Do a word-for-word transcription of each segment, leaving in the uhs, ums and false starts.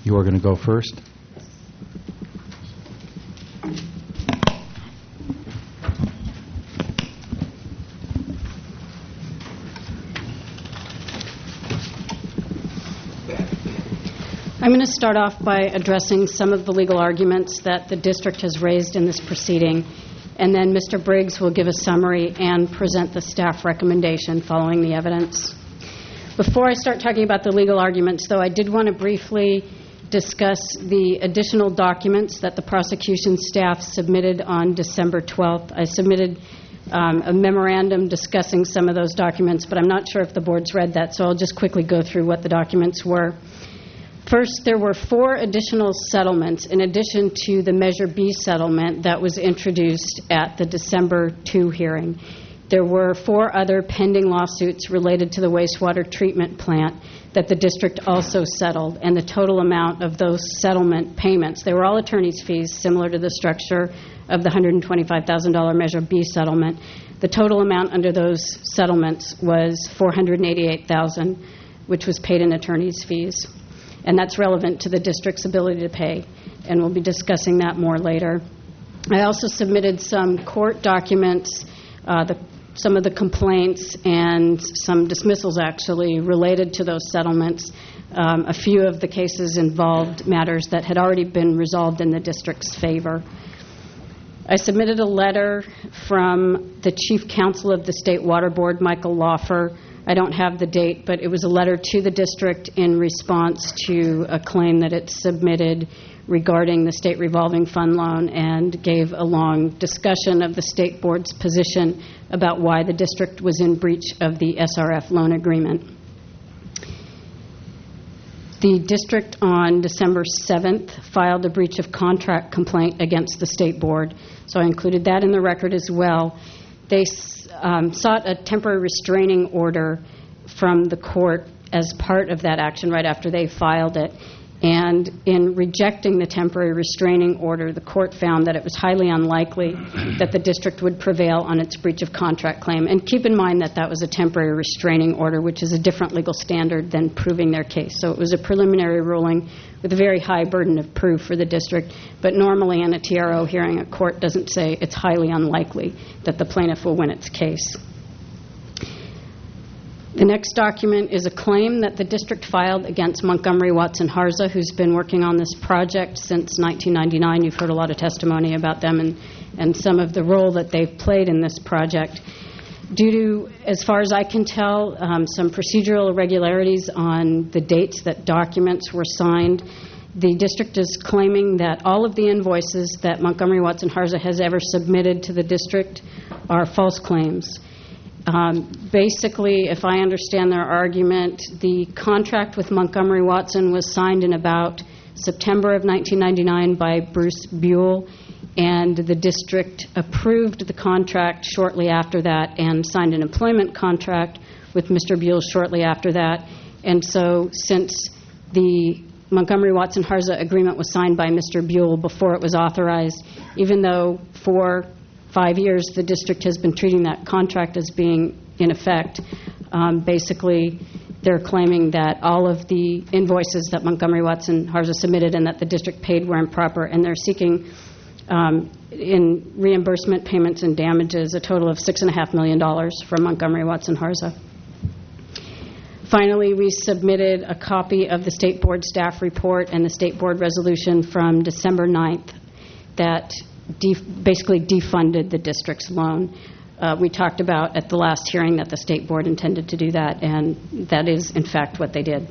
You are going to go first. I'm going to start off by addressing some of the legal arguments that the district has raised in this proceeding, and then Mister Briggs will give a summary and present the staff recommendation following the evidence. Before I start talking about the legal arguments, though, I did want to briefly discuss the additional documents that the prosecution staff submitted on December twelfth. I submitted um, a memorandum discussing some of those documents, but I'm not sure if the board's read that, so I'll just quickly go through what the documents were. First, there were four additional settlements in addition to the Measure B settlement that was introduced at the December second hearing. There were four other pending lawsuits related to the wastewater treatment plant that the district also settled, and the total amount of those settlement payments, they were all attorney's fees similar to the structure of the one hundred twenty-five thousand dollars Measure B settlement. The total amount under those settlements was four hundred eighty-eight thousand dollars, which was paid in attorney's fees. And that's relevant to the district's ability to pay, and we'll be discussing that more later. I also submitted some court documents, uh, the, some of the complaints and some dismissals, actually, related to those settlements. Um, a few of the cases involved matters that had already been resolved in the district's favor. I submitted a letter from the chief counsel of the State Water Board, Michael Laufer. I don't have the date, but it was a letter to the district in response to a claim that it submitted regarding the state revolving fund loan, and gave a long discussion of the state board's position about why the district was in breach of the S R F loan agreement. The district on December seventh filed a breach of contract complaint against the state board, so I included that in the record as well. They um, sought a temporary restraining order from the court as part of that action right after they filed it. And in rejecting the temporary restraining order, the court found that it was highly unlikely that the district would prevail on its breach of contract claim. And keep in mind that that was a temporary restraining order, which is a different legal standard than proving their case. So it was a preliminary ruling with a very high burden of proof for the district. But normally in a T R O hearing, a court doesn't say it's highly unlikely that the plaintiff will win its case. The next document is a claim that the district filed against Montgomery Watson Harza, who's been working on this project since nineteen ninety-nine. You've heard a lot of testimony about them and, and some of the role that they've played in this project. Due to, as far as I can tell, um, some procedural irregularities on the dates that documents were signed, the district is claiming that all of the invoices that Montgomery Watson Harza has ever submitted to the district are false claims. Um, basically, if I understand their argument, the contract with Montgomery Watson was signed in about September of nineteen ninety-nine by Bruce Buell, and the district approved the contract shortly after that and signed an employment contract with Mister Buell shortly after that. And so since the Montgomery Watson Harza agreement was signed by Mister Buell before it was authorized, even though for five years the district has been treating that contract as being in effect, um, basically they're claiming that all of the invoices that Montgomery Watson Harza submitted and that the district paid were improper, and they're seeking um, in reimbursement payments and damages a total of six and a half million dollars from Montgomery Watson Harza. Finally, we submitted a copy of the State Board staff report and the State Board resolution from December ninth that def- basically defunded the district's loan. Uh, we talked about at the last hearing that the State Board intended to do that, and that is, in fact, what they did.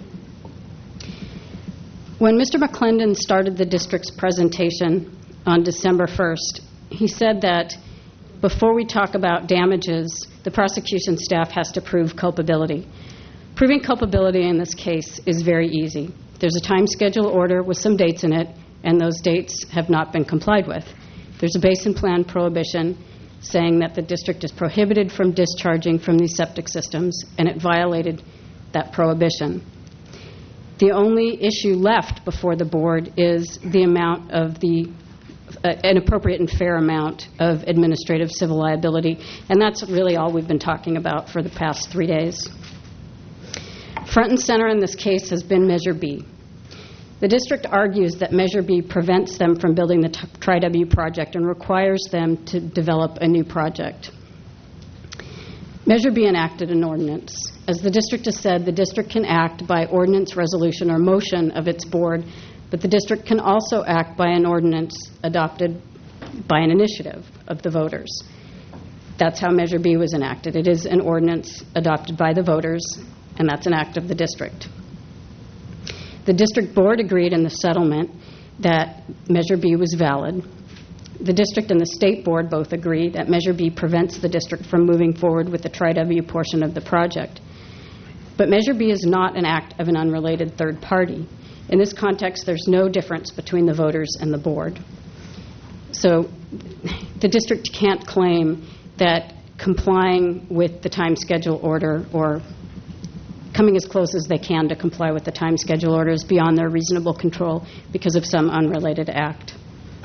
When Mister McClendon started the district's presentation on December first, he said that before we talk about damages, the prosecution staff has to prove culpability. Proving culpability in this case is very easy. There's a time schedule order with some dates in it, and those dates have not been complied with. There's a basin plan prohibition saying that the district is prohibited from discharging from these septic systems, and it violated that prohibition. The only issue left before the board is the amount of the uh, an appropriate and fair amount of administrative civil liability, and that's really all we've been talking about for the past three days. Front and center in this case has been Measure B. The district argues that Measure B prevents them from building the Tri-W project and requires them to develop a new project. Measure B enacted an ordinance. As the district has said, the district can act by ordinance, resolution, or motion of its board, but the district can also act by an ordinance adopted by an initiative of the voters. That's how Measure B was enacted. It is an ordinance adopted by the voters, and that's an act of the district. The district board agreed in the settlement that Measure B was valid. The district and the state board both agree that Measure B prevents the district from moving forward with the Tri-W portion of the project. But Measure B is not an act of an unrelated third party. In this context, there's no difference between the voters and the board. So the district can't claim that complying with the time schedule order or coming as close as they can to comply with the time schedule order is beyond their reasonable control because of some unrelated act.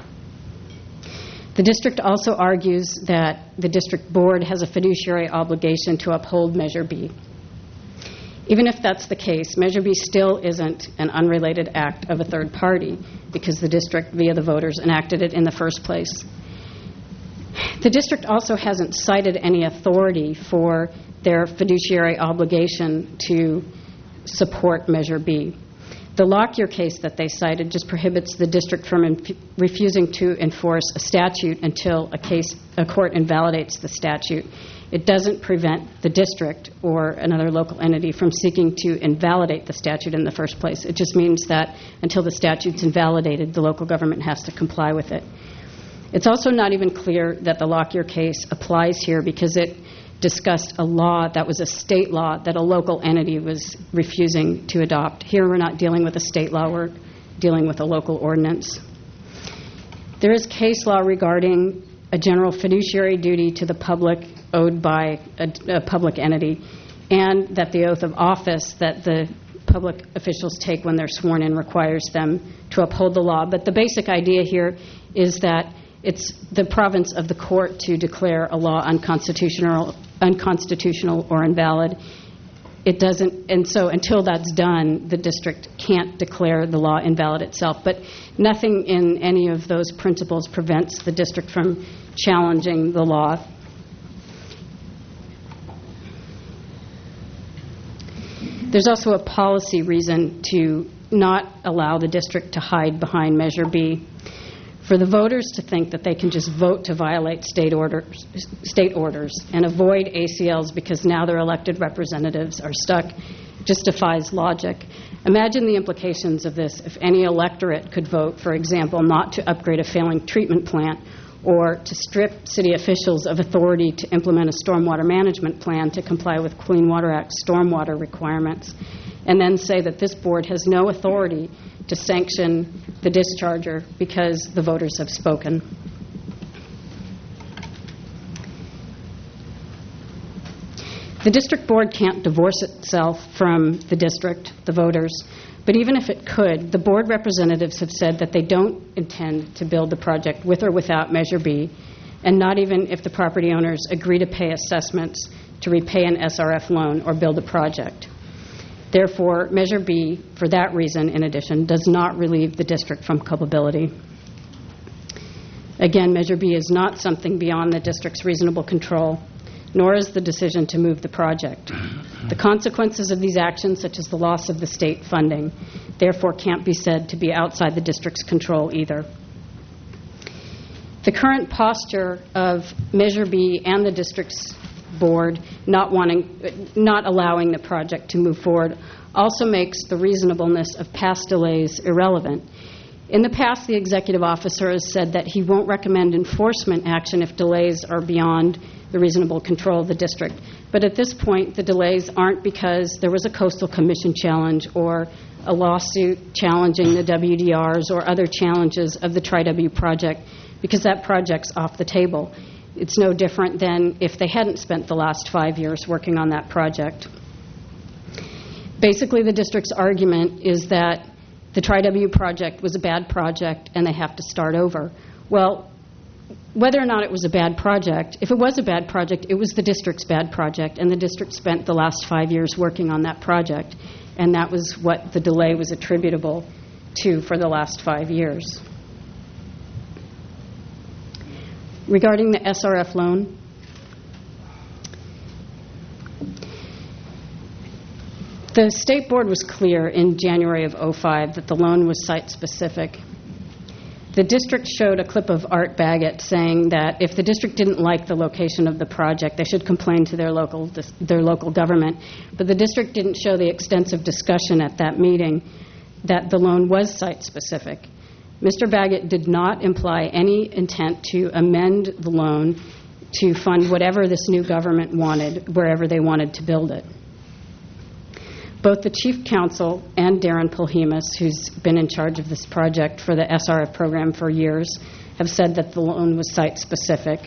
The district also argues that the district board has a fiduciary obligation to uphold Measure B. Even if that's the case, Measure B still isn't an unrelated act of a third party because the district, via the voters, enacted it in the first place. The district also hasn't cited any authority for their fiduciary obligation to support Measure B. The Lockyer case that they cited just prohibits the district from inf- refusing to enforce a statute until a case, a court invalidates the statute. It doesn't prevent the district or another local entity from seeking to invalidate the statute in the first place. It just means that until the statute's invalidated, the local government has to comply with it. It's also not even clear that the Lockyer case applies here because it discussed a law that was a state law that a local entity was refusing to adopt. Here we're not dealing with a state law, we're dealing with a local ordinance. There is case law regarding a general fiduciary duty to the public owed by a, a public entity, and that the oath of office that the public officials take when they're sworn in requires them to uphold the law. But the basic idea here is that it's the province of the court to declare a law unconstitutional, unconstitutional or invalid. It doesn't, and so until that's done, the district can't declare the law invalid itself. But nothing in any of those principles prevents the district from challenging the law. There's also a policy reason to not allow the district to hide behind Measure B. For the voters to think that they can just vote to violate state orders, state orders and avoid A C Ls because now their elected representatives are stuck just defies logic. Imagine the implications of this if any electorate could vote, for example, not to upgrade a failing treatment plant or to strip city officials of authority to implement a stormwater management plan to comply with Clean Water Act stormwater requirements, and then say that this board has no authority to sanction the discharger because the voters have spoken. The district board can't divorce itself from the district, the voters, but even if it could, the board representatives have said that they don't intend to build the project with or without Measure B, and not even if the property owners agree to pay assessments to repay an S R F loan or build a project. Therefore, Measure B, for that reason, in addition, does not relieve the district from culpability. Again, Measure B is not something beyond the district's reasonable control, nor is the decision to move the project. The consequences of these actions, such as the loss of the state funding, therefore can't be said to be outside the district's control either. The current posture of Measure B and the district's board not wanting, not allowing the project to move forward also makes the reasonableness of past delays irrelevant. In the past, the executive officer has said that he won't recommend enforcement action if delays are beyond the reasonable control of the district. But at this point, the delays aren't because there was a coastal commission challenge or a lawsuit challenging the W D Rs or other challenges of the Tri-W project, because that project's off the table. It's no different than if they hadn't spent the last five years working on that project. Basically, the district's argument is that the Tri-W project was a bad project and they have to start over. Well, whether or not it was a bad project, if it was a bad project, it was the district's bad project, and the district spent the last five years working on that project, and that was what the delay was attributable to for the last five years. Regarding the S R F loan, the State Board was clear in January of oh five that the loan was site-specific. The district showed a clip of Art Baggett saying that if the district didn't like the location of the project, they should complain to their local their local government. But the district didn't show the extensive discussion at that meeting that the loan was site-specific. Mister Baggett did not imply any intent to amend the loan to fund whatever this new government wanted, wherever they wanted to build it. Both the Chief Counsel and Darren Polhemus, who's been in charge of this project for the S R F program for years, have said that the loan was site-specific.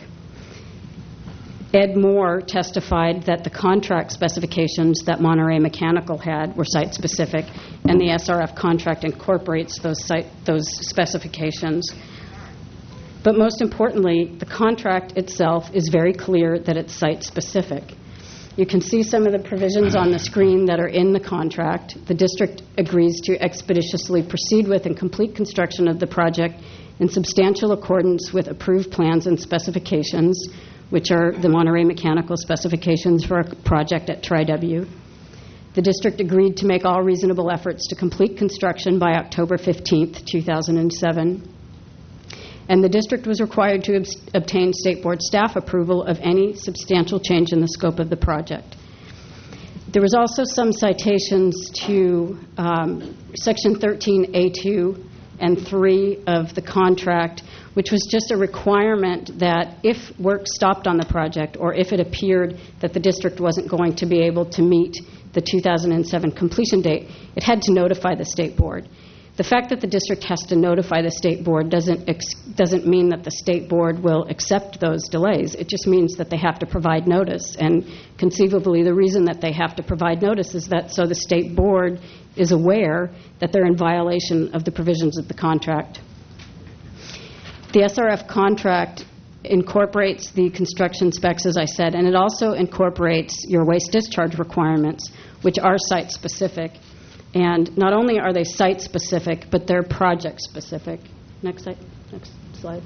Ed Moore testified that the contract specifications that Monterey Mechanical had were site-specific, and the S R F contract incorporates those, site, those specifications. But most importantly, the contract itself is very clear that it's site-specific. You can see some of the provisions on the screen that are in the contract. The district agrees to expeditiously proceed with and complete construction of the project in substantial accordance with approved plans and specifications, which are the Monterey Mechanical specifications for a project at Tri-W. The district agreed to make all reasonable efforts to complete construction by October fifteenth, two thousand seven. And the district was required to ob- obtain State Board staff approval of any substantial change in the scope of the project. There was also some citations to um, Section thirteen A two and three of the contract, which was just a requirement that if work stopped on the project or if it appeared that the district wasn't going to be able to meet the two thousand seven completion date, it had to notify the State Board. The fact that the district has to notify the State Board doesn't ex- doesn't mean that the State Board will accept those delays. It just means that they have to provide notice. And conceivably, the reason that they have to provide notice is that so the State Board is aware that they're in violation of the provisions of the contract. The S R F contract incorporates the construction specs, as I said, and it also incorporates your waste discharge requirements, which are site-specific. And not only are they site-specific, but they're project-specific. Next slide. Next slide.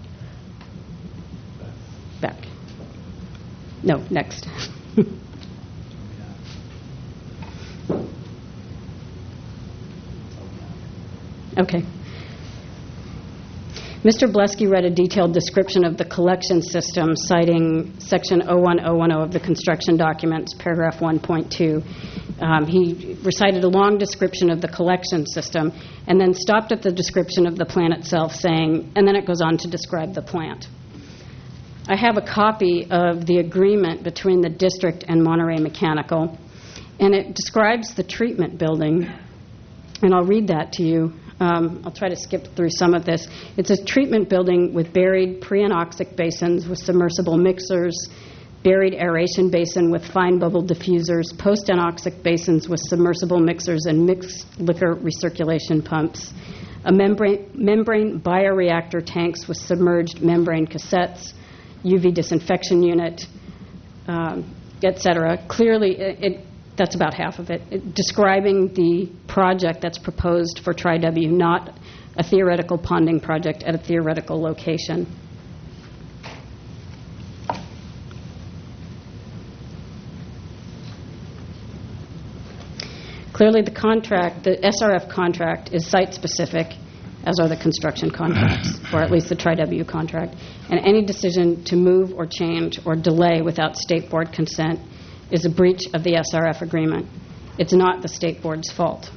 Back. No, next. Okay. Mister Blesky read a detailed description of the collection system, citing Section oh one oh one oh of the construction documents, paragraph one point two. Um, he recited a long description of the collection system and then stopped at the description of the plant itself, saying, and then it goes on to describe the plant. I have a copy of the agreement between the district and Monterey Mechanical, and it describes the treatment building, and I'll read that to you. Um, I'll try to skip through some of this. It's a treatment building with buried pre-anoxic basins with submersible mixers, buried aeration basin with fine bubble diffusers, post-anoxic basins with submersible mixers and mixed liquor recirculation pumps, a membrane, membrane bioreactor tanks with submerged membrane cassettes, U V disinfection unit, um, et cetera. Clearly, it, it that's about half of it. it. Describing the project that's proposed for Tri-W, not a theoretical ponding project at a theoretical location. Clearly, the contract, the S R F contract, is site-specific, as are the construction contracts, or at least the Tri-W contract. And any decision to move or change or delay without State Board consent is a breach of the S R F agreement. It's not the State Board's fault.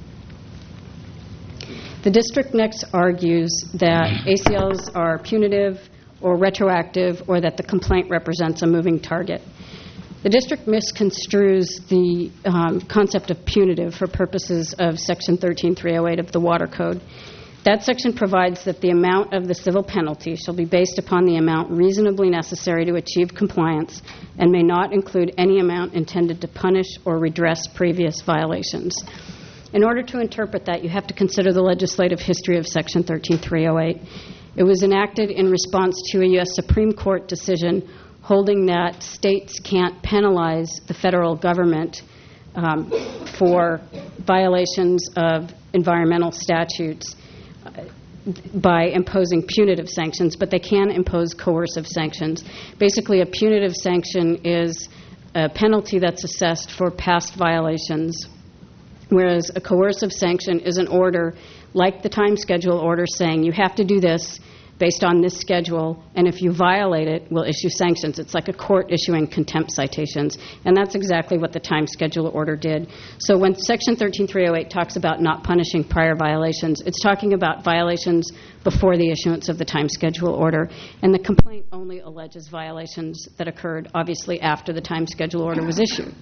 The district next argues that A C Ls are punitive or retroactive, or that the complaint represents a moving target. The district misconstrues the um, concept of punitive for purposes of Section thirteen three oh eight of the Water Code. That section provides that the amount of the civil penalty shall be based upon the amount reasonably necessary to achieve compliance and may not include any amount intended to punish or redress previous violations. In order to interpret that, you have to consider the legislative history of Section thirteen three oh eight. It was enacted in response to a U S Supreme Court decision holding that states can't penalize the federal government um, for violations of environmental statutes uh, by imposing punitive sanctions, but they can impose coercive sanctions. Basically, a punitive sanction is a penalty that's assessed for past violations, whereas a coercive sanction is an order like the time schedule order saying you have to do this based on this schedule, and if you violate it, we'll issue sanctions. It's like a court issuing contempt citations, and that's exactly what the time schedule order did. So when Section thirteen three oh eight talks about not punishing prior violations, it's talking about violations before the issuance of the time schedule order, and the complaint only alleges violations that occurred, obviously, after the time schedule order was issued.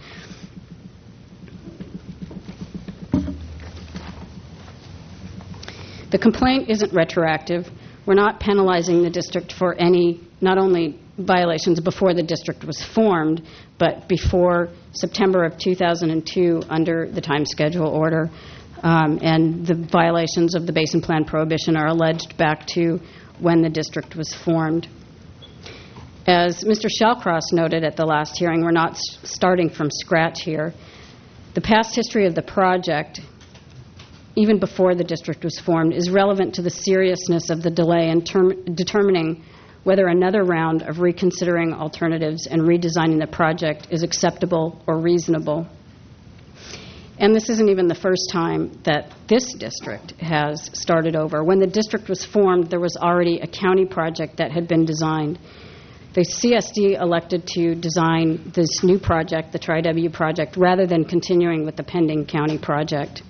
The complaint isn't retroactive. We're not penalizing the district for any, not only violations before the district was formed, but before September of two thousand two under the time schedule order. Um, and the violations of the Basin Plan prohibition are alleged back to when the district was formed. As Mister Shallcross noted at the last hearing, we're not s- starting from scratch here. The past history of the project, even before the district was formed, is relevant to the seriousness of the delay in term- determining whether another round of reconsidering alternatives and redesigning the project is acceptable or reasonable. And this isn't even the first time that this district has started over. When the district was formed, there was already a county project that had been designed. The C S D elected to design this new project, the Tri-W project, rather than continuing with the pending county project.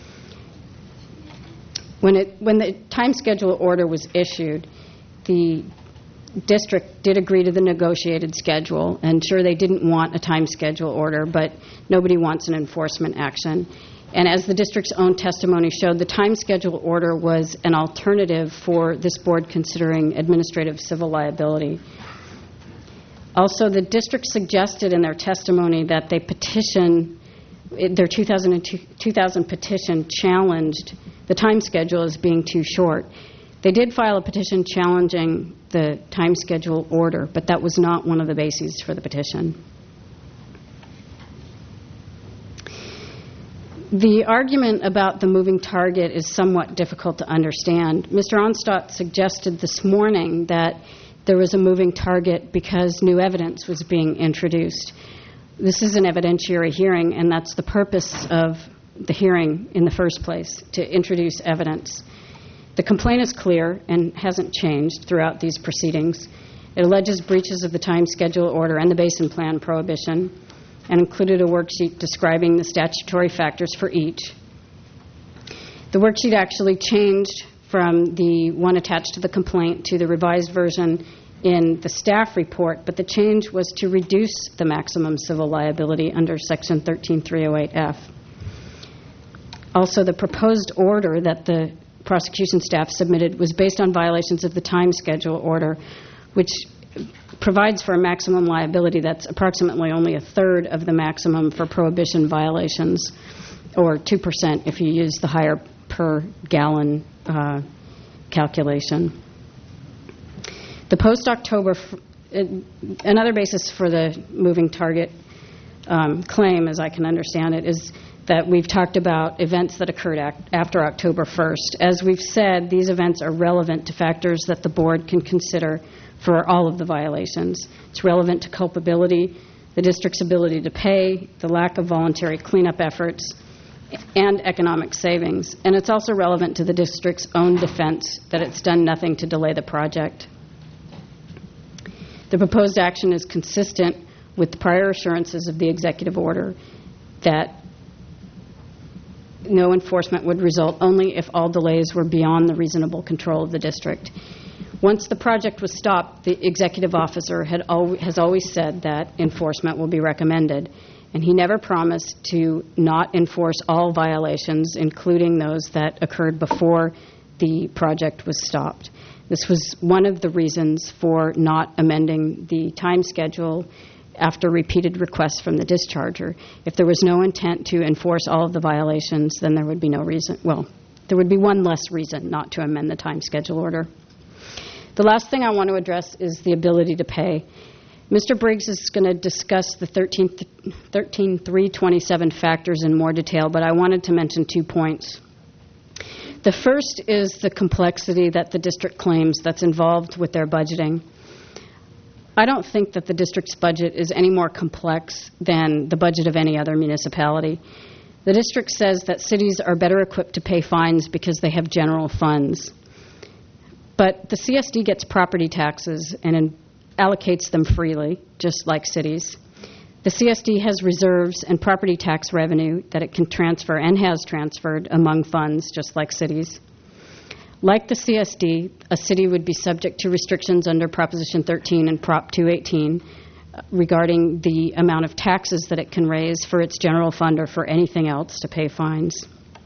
When, it, when the time schedule order was issued, the district did agree to the negotiated schedule, and sure, they didn't want a time schedule order, but nobody wants an enforcement action. And as the district's own testimony showed, the time schedule order was an alternative for this board considering administrative civil liability. Also, the district suggested in their testimony that they petition, their two thousand, two thousand petition challenged the time schedule as being too short. They did file a petition challenging the time schedule order, but that was not one of the bases for the petition. The argument about the moving target is somewhat difficult to understand. Mister Onstadt suggested this morning that there was a moving target because new evidence was being introduced. This is an evidentiary hearing, and that's the purpose of the hearing in the first place, to introduce evidence. The complaint is clear and hasn't changed throughout these proceedings. It alleges breaches of the time schedule order and the Basin Plan prohibition, and included a worksheet describing the statutory factors for each. The worksheet actually changed from the one attached to the complaint to the revised version in the staff report, but the change was to reduce the maximum civil liability under Section thirteen three oh eight F. Also, the proposed order that the prosecution staff submitted was based on violations of the time schedule order, which provides for a maximum liability that's approximately only a third of the maximum for prohibition violations, or two percent if you use the higher per gallon uh, calculation. The post-October, f- another basis for the moving target um, claim, as I can understand it, is that we've talked about events that occurred ac- after October first. As we've said, these events are relevant to factors that the board can consider for all of the violations. It's relevant to culpability, the district's ability to pay, the lack of voluntary cleanup efforts, and economic savings. And it's also relevant to the district's own defense that it's done nothing to delay the project. The proposed action is consistent with the prior assurances of the executive order that no enforcement would result only if all delays were beyond the reasonable control of the district. Once the project was stopped, the executive officer had al- has always said that enforcement will be recommended, and he never promised to not enforce all violations, including those that occurred before the project was stopped. This was one of the reasons for not amending the time schedule after repeated requests from the discharger. If there was no intent to enforce all of the violations, then there would be no reason, well, there would be one less reason not to amend the time schedule order. The last thing I want to address is the ability to pay. Mister Briggs is going to discuss the thirteen three twenty-seven factors in more detail, but I wanted to mention two points. The first is the complexity that the district claims that's involved with their budgeting. I don't think that the district's budget is any more complex than the budget of any other municipality. The district says that cities are better equipped to pay fines because they have general funds. But the C S D gets property taxes and in, allocates them freely, just like cities. The C S D has reserves and property tax revenue that it can transfer and has transferred among funds, just like cities. Like the C S D, a city would be subject to restrictions under Proposition thirteen and Prop two eighteen regarding the amount of taxes that it can raise for its general fund or for anything else to pay fines.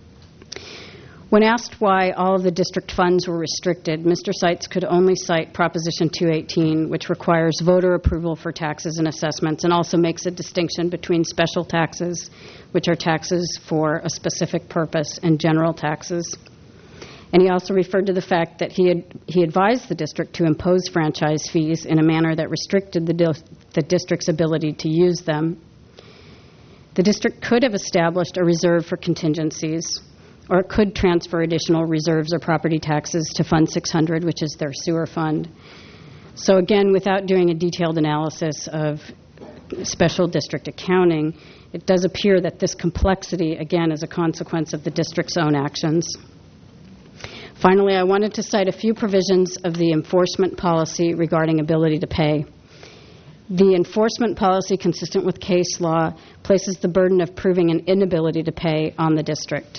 When asked why all of the district funds were restricted, Mister Seitz could only cite Proposition two eighteen, which requires voter approval for taxes and assessments and also makes a distinction between special taxes, which are taxes for a specific purpose, and general taxes. And he also referred to the fact that he had, he advised the district to impose franchise fees in a manner that restricted the, di- the district's ability to use them. The district could have established a reserve for contingencies, or it could transfer additional reserves or property taxes to Fund six hundred, which is their sewer fund. So again, without doing a detailed analysis of special district accounting, it does appear that this complexity, again, is a consequence of the district's own actions. Finally, I wanted to cite a few provisions of the enforcement policy regarding ability to pay. The enforcement policy, consistent with case law, places the burden of proving an inability to pay on the district.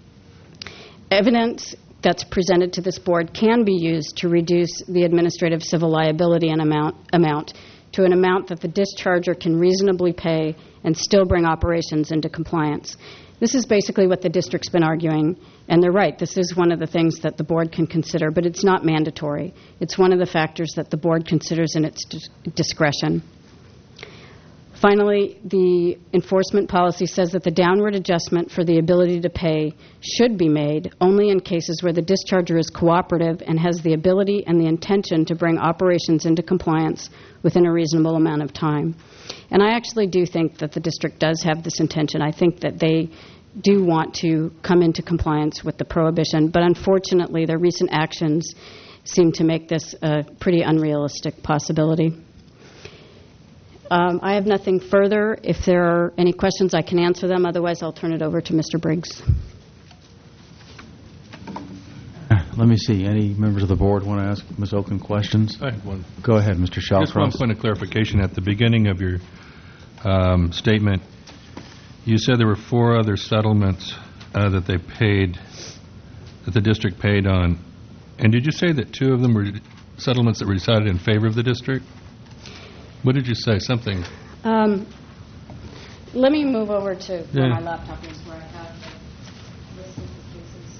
Evidence that's presented to this board can be used to reduce the administrative civil liability and amount, amount to an amount that the discharger can reasonably pay and still bring operations into compliance. This is basically what the district's been arguing, and they're right. This is one of the things that the board can consider, but it's not mandatory. It's one of the factors that the board considers in its dis- discretion. Finally, the enforcement policy says that the downward adjustment for the ability to pay should be made only in cases where the discharger is cooperative and has the ability and the intention to bring operations into compliance within a reasonable amount of time. And I actually do think that the district does have this intention. I think that they do want to come into compliance with the prohibition, but unfortunately their recent actions seem to make this a pretty unrealistic possibility. Um, I have nothing further. If there are any questions, I can answer them. Otherwise, I'll turn it over to Mister Briggs. Let me see. Any members of the board want to ask Miz Oken questions? I have one. Go ahead, Mister Shawcross. Just one point of clarification. At the beginning of your um, statement, you said there were four other settlements uh, that they paid, that the district paid on. And did you say that two of them were settlements that were decided in favor of the district? What did you say? Something. Um, let me move over to Yeah. where my laptop is, where I have the list of the cases.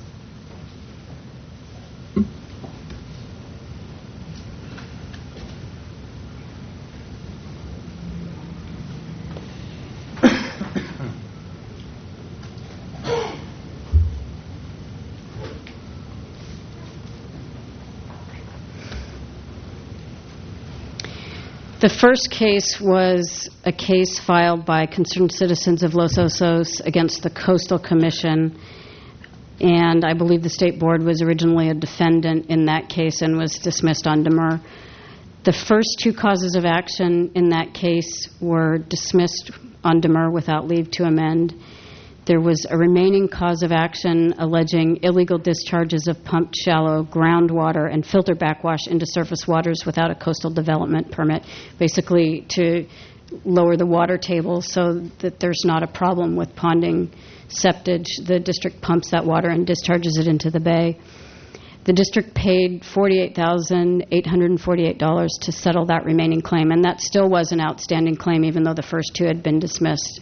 The first case was a case filed by concerned citizens of Los Osos against the Coastal Commission, and I believe the State Board was originally a defendant in that case and was dismissed on demur. The first two causes of action in that case were dismissed on demur without leave to amend. There was a remaining cause of action alleging illegal discharges of pumped shallow groundwater and filter backwash into surface waters without a coastal development permit, basically to lower the water table so that there's not a problem with ponding septage. The district pumps that water and discharges it into the bay. The district paid forty-eight thousand eight hundred forty-eight dollars to settle that remaining claim, and that still was an outstanding claim even though the first two had been dismissed.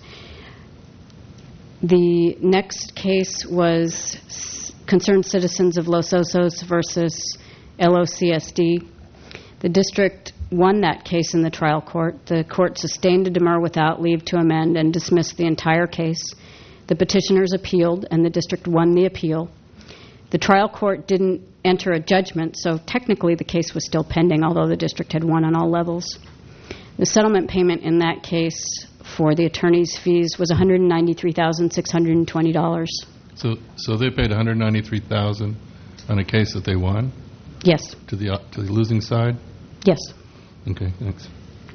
The next case was Concerned Citizens of Los Osos versus L O C S D. The district won that case in the trial court. The court sustained a demur without leave to amend and dismissed the entire case. The petitioners appealed, and the district won the appeal. The trial court didn't enter a judgment, so technically the case was still pending, although the district had won on all levels. The settlement payment in that case for the attorney's fees was one hundred ninety-three thousand six hundred twenty dollars. So, so they paid one hundred ninety-three thousand dollars on a case that they won Yes, to the, to the losing side? yes. Okay, thanks.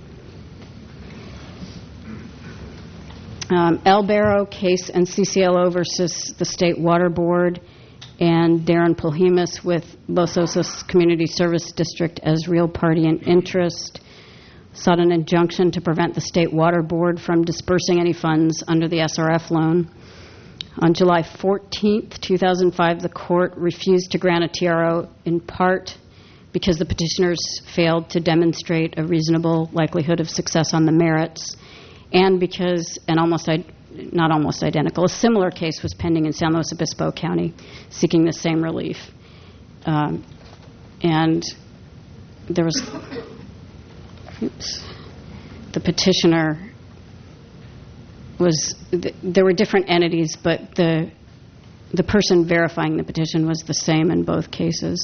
Um, El Barro case and C C L O versus the State Water Board, and Darren Polhemus with Los Osos Community Service District as real party in interest, sought an injunction to prevent the State Water Board from dispersing any funds under the S R F loan. On July fourteenth, two thousand five, the court refused to grant a T R O in part because the petitioners failed to demonstrate a reasonable likelihood of success on the merits, and because an almost, i- not almost identical, a similar case was pending in San Luis Obispo County seeking the same relief. Um, And there was, oops, the petitioner was, th- there were different entities, but the, the person verifying the petition was the same in both cases.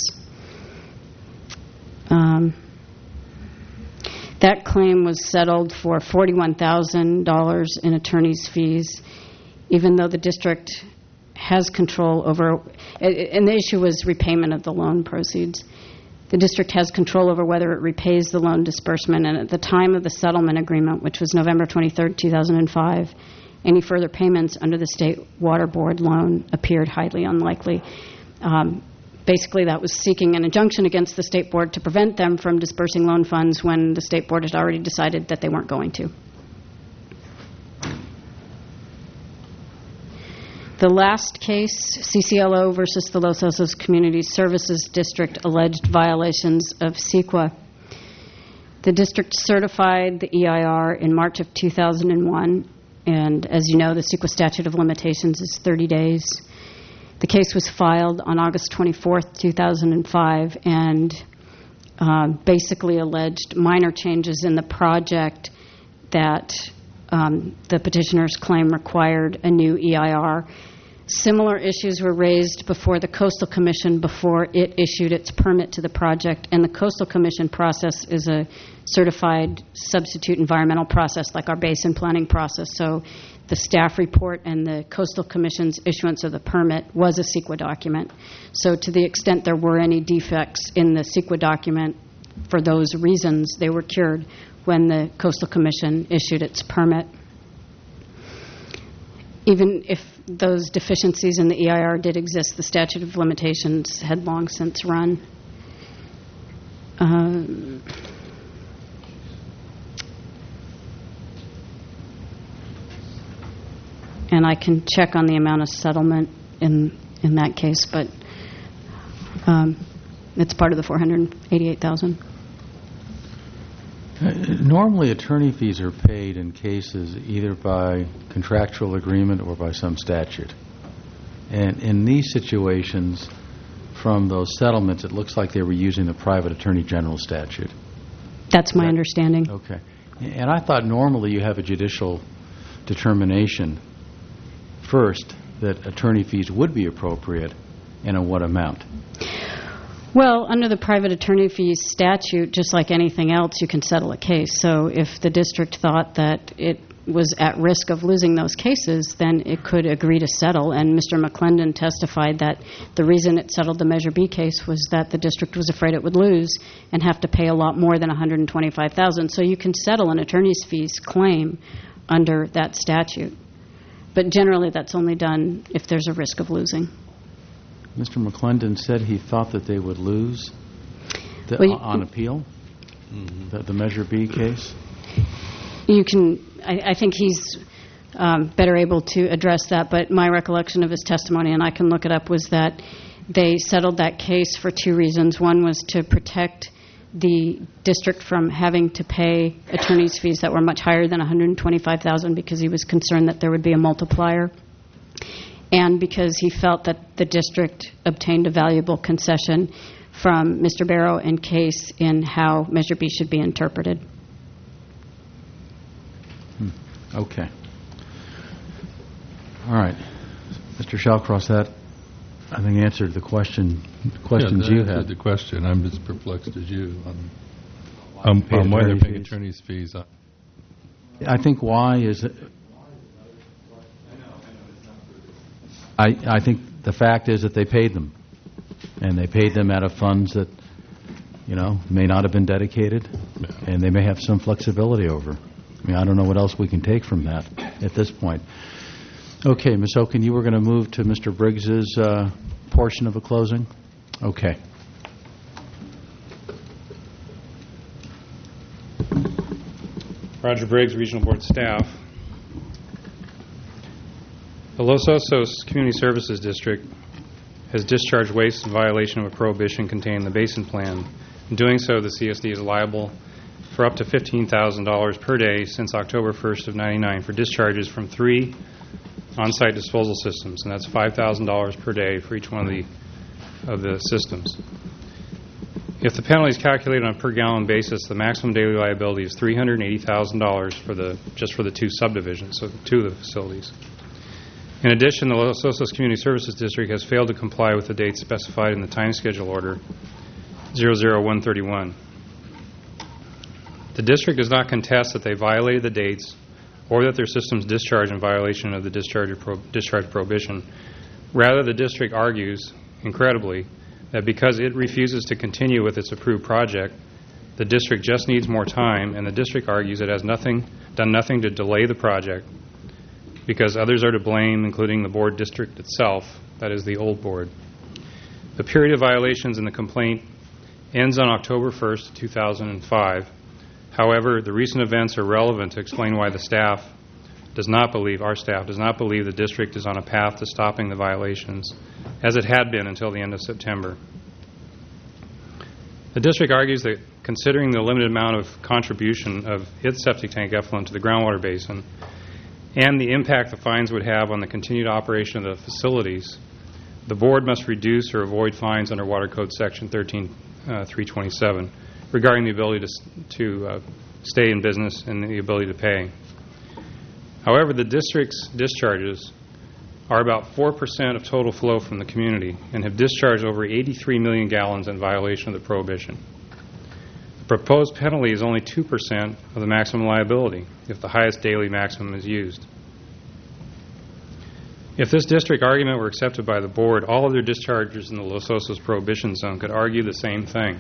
Um, That claim was settled for forty-one thousand dollars in attorney's fees, even though the district has control over, and the issue was repayment of the loan proceeds. The district has control over whether it repays the loan disbursement, and at the time of the settlement agreement, which was November twenty-third, two thousand five, any further payments under the State Water Board loan appeared highly unlikely. Um, Basically, that was seeking an injunction against the State Board to prevent them from dispersing loan funds when the State Board had already decided that they weren't going to. The last case, C C L O versus the Los Osos Community Services District, alleged violations of CEQA. The district certified the E I R in March of two thousand one, and as you know, the CEQA statute of limitations is thirty days. The case was filed on August twenty-fourth, two thousand five, and uh, basically alleged minor changes in the project that um, the petitioner's claim required a new E I R. Similar issues were raised before the Coastal Commission before it issued its permit to the project, and the Coastal Commission process is a certified substitute environmental process like our basin planning process. So the staff report and the Coastal Commission's issuance of the permit was a CEQA document. So to the extent there were any defects in the CEQA document, for those reasons, they were cured when the Coastal Commission issued its permit. Even if those deficiencies in the E I R did exist, the statute of limitations had long since run. Um, And I can check on the amount of settlement in in that case, but um, it's part of the four hundred eighty-eight thousand dollars. Uh, Normally, attorney fees are paid in cases either by contractual agreement or by some statute. And in these situations, from those settlements, it looks like they were using the private attorney general statute. That's my That- understanding. Okay. And I thought normally you have a judicial determination first that attorney fees would be appropriate and in what amount. Well, under the private attorney fees statute, just like anything else, you can settle a case. So if the district thought that it was at risk of losing those cases, then it could agree to settle. And Mister McClendon testified that the reason it settled the Measure B case was that the district was afraid it would lose and have to pay a lot more than one hundred twenty-five thousand dollars. So you can settle an attorney's fees claim under that statute. But generally, that's only done if there's a risk of losing. Mister McClendon said he thought that they would lose the, Well, you- on appeal, the, the Measure B case. You can, I, I think he's um, better able to address that, but my recollection of his testimony, and I can look it up, was that they settled that case for two reasons. One was to protect the district from having to pay attorney's fees that were much higher than one hundred twenty-five thousand dollars because he was concerned that there would be a multiplier, and because he felt that the district obtained a valuable concession from Mister Barrow and Case in how Measure B should be interpreted. Hmm. Okay. All right. Mister Shallcross, that, I think, answered the question, questions Yeah, you that answered had. the question. I'm as perplexed as you on, on, Pay on why they're attorney paying fees. attorney's fees. Uh, I think why is, that- I, I think the fact is that they paid them, and they paid them out of funds that, you know, may not have been dedicated, and they may have some flexibility over. I mean, I don't know what else we can take from that at this point. Okay, Miz Oken, you were going to move to Mister Briggs's uh, portion of a closing? Okay. Roger Briggs, Regional Board staff. The Los Osos Community Services District has discharged waste in violation of a prohibition contained in the Basin Plan. In doing so, the C S D is liable for up to fifteen thousand dollars per day since October first of ninety-nine for discharges from three on-site disposal systems, and that's five thousand dollars per day for each one of the of the systems. If the penalty is calculated on a per gallon basis, the maximum daily liability is three hundred eighty thousand dollars for the just for the two subdivisions, so two of the facilities. In addition, the Los Osos Community Services District has failed to comply with the dates specified in the time schedule order zero zero one thirty-one. The district does not contest that they violated the dates or that their systems discharge in violation of the discharge, pro discharge prohibition. Rather, the district argues, incredibly, that because it refuses to continue with its approved project, the district just needs more time, and the district argues it has nothing, done nothing to delay the project because others are to blame, including the board district itself, that is the old board. The period of violations in the complaint ends on October first, two thousand five. However, the recent events are relevant to explain why the staff does not believe, our staff does not believe the district is on a path to stopping the violations, as it had been until the end of September. The district argues that considering the limited amount of contribution of its septic tank effluent to the groundwater basin and the impact the fines would have on the continued operation of the facilities, the board must reduce or avoid fines under Water Code Section thirteen three twenty-seven regarding the ability to, to uh, stay in business and the ability to pay. However, the district's discharges are about four percent of total flow from the community and have discharged over eighty-three million gallons in violation of the prohibition. The proposed penalty is only two percent of the maximum liability if the highest daily maximum is used. If this district argument were accepted by the board, all other dischargers in the Los Osos prohibition zone could argue the same thing.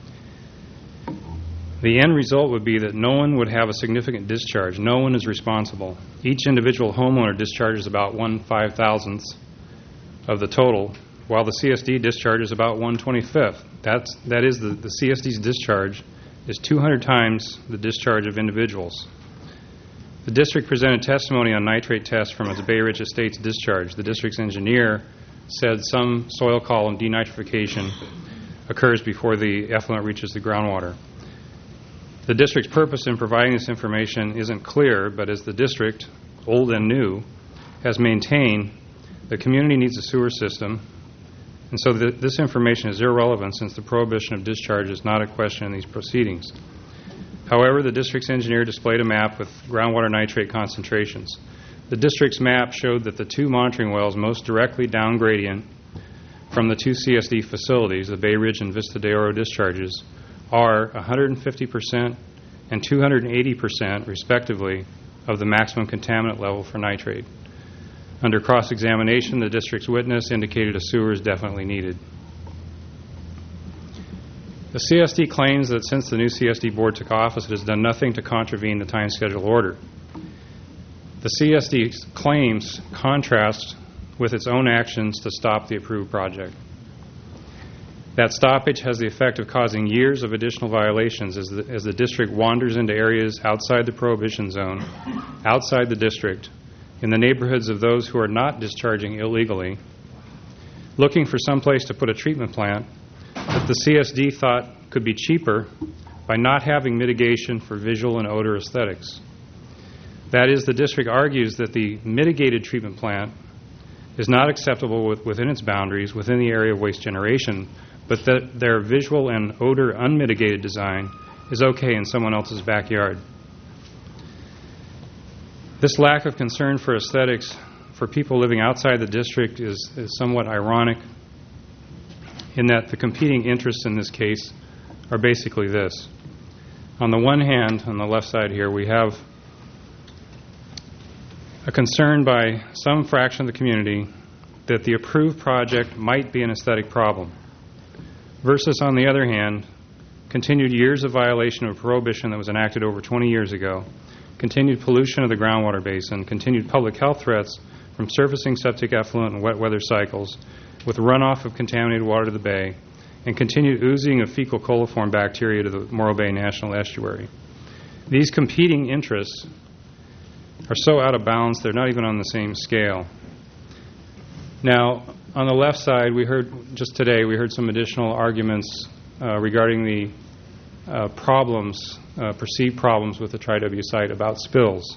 The end result would be that no one would have a significant discharge. No one is responsible. Each individual homeowner discharges about one five thousandth of the total, while the C S D discharges about one twenty-fifth. That's, that is, the, the C S D's discharge is two hundred times the discharge of individuals. The district presented testimony on nitrate tests from its Bay Ridge Estates discharge. The district's engineer said some soil column denitrification occurs before the effluent reaches the groundwater. The district's purpose in providing this information isn't clear, but as the district, old and new, has maintained, the community needs a sewer system, and so th this information is irrelevant since the prohibition of discharge is not a question in these proceedings. However, the district's engineer displayed a map with groundwater nitrate concentrations. The district's map showed that the two monitoring wells most directly down gradient from the two C S D facilities, the Bay Ridge and Vista de Oro discharges, are one hundred fifty percent and two hundred eighty percent, respectively, of the maximum contaminant level for nitrate. Under cross-examination, the district's witness indicated a sewer is definitely needed. The C S D claims that since the new C S D board took office, it has done nothing to contravene the time schedule order. The C S D's claims contrast with its own actions to stop the approved project. That stoppage has the effect of causing years of additional violations as the, as the district wanders into areas outside the prohibition zone, outside the district, in the neighborhoods of those who are not discharging illegally, looking for some place to put a treatment plant that the C S D thought could be cheaper by not having mitigation for visual and odor aesthetics. That is, the district argues that the mitigated treatment plant is not acceptable with, within its boundaries, within the area of waste generation, but that their visual and odor unmitigated design is okay in someone else's backyard. This lack of concern for aesthetics for people living outside the district is, is somewhat ironic in that the competing interests in this case are basically this. On the one hand, on the left side here, we have a concern by some fraction of the community that the approved project might be an aesthetic problem, versus, on the other hand, continued years of violation of a prohibition that was enacted over twenty years ago, continued pollution of the groundwater basin, continued public health threats from surfacing septic effluent and wet weather cycles with runoff of contaminated water to the bay, and continued oozing of fecal coliform bacteria to the Morro Bay National Estuary. These competing interests are so out of balance, they're not even on the same scale. Now, on the left side, we heard, just today, we heard some additional arguments uh, regarding the uh, problems, uh, perceived problems with the Tri-W site about spills.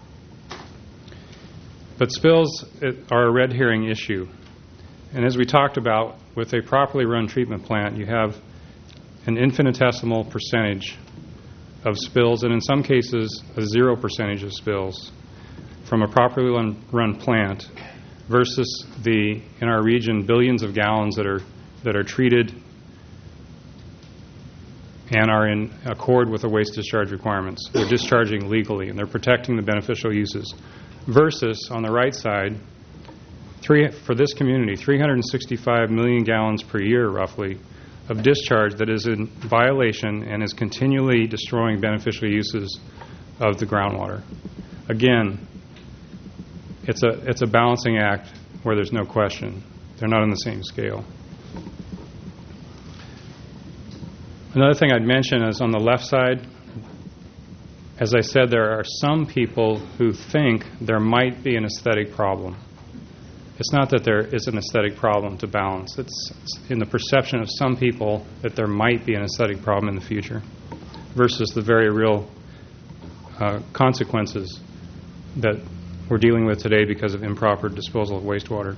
But spills are a red herring issue. And as we talked about, with a properly run treatment plant, you have an infinitesimal percentage of spills, and in some cases, a zero percentage of spills from a properly run, run plant versus the, in our region, billions of gallons that are that are treated and are in accord with the waste discharge requirements. They're discharging legally, and they're protecting the beneficial uses. Versus, on the right side, three, for this community, three hundred sixty-five million gallons per year, roughly, of discharge that is in violation and is continually destroying beneficial uses of the groundwater. Again, it's a it's a balancing act where there's no question. They're not on the same scale. Another thing I'd mention is on the left side, as I said, there are some people who think there might be an aesthetic problem. It's not that there is an aesthetic problem to balance. It's in the perception of some people that there might be an aesthetic problem in the future versus the very real uh, consequences that we're dealing with today because of improper disposal of wastewater.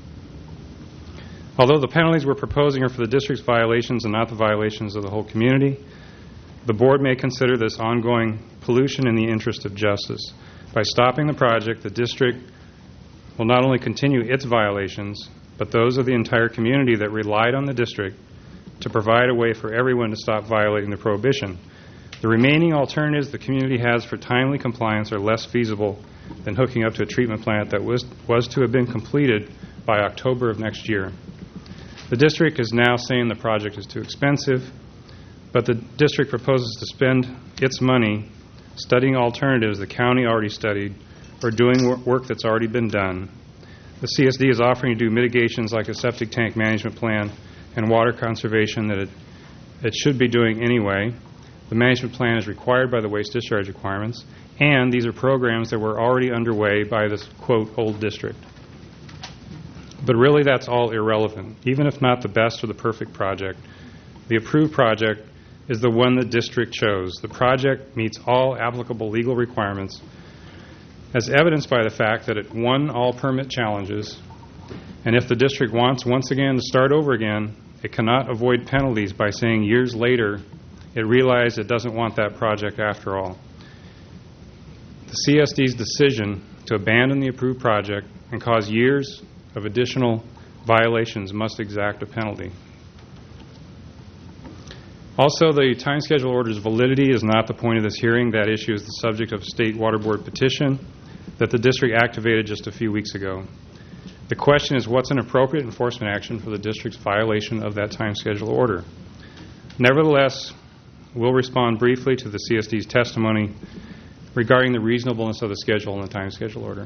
Although the penalties we're proposing are for the district's violations and not the violations of the whole community, the board may consider this ongoing pollution in the interest of justice. By stopping the project, the district will not only continue its violations, but those of the entire community that relied on the district to provide a way for everyone to stop violating the prohibition. The remaining alternatives the community has for timely compliance are less feasible than hooking up to a treatment plant that was, was to have been completed by October of next year. The district is now saying the project is too expensive, but the district proposes to spend its money studying alternatives the county already studied or doing work that's already been done. The C S D is offering to do mitigations like a septic tank management plan and water conservation that it, it should be doing anyway. The management plan is required by the waste discharge requirements, and these are programs that were already underway by this, quote, old district. But really that's all irrelevant. Even if not the best or the perfect project, the approved project is the one the district chose. The project meets all applicable legal requirements as evidenced by the fact that it won all permit challenges, and if the district wants once again to start over again, it cannot avoid penalties by saying years later it realized it doesn't want that project after all. The C S D's decision to abandon the approved project and cause years of additional violations must exact a penalty. Also, the time schedule order's validity is not the point of this hearing. That issue is the subject of a state water board petition that the district activated just a few weeks ago. The question is, what's an appropriate enforcement action for the district's violation of that time schedule order? Nevertheless, we'll respond briefly to the C S D's testimony regarding the reasonableness of the schedule and the time schedule order.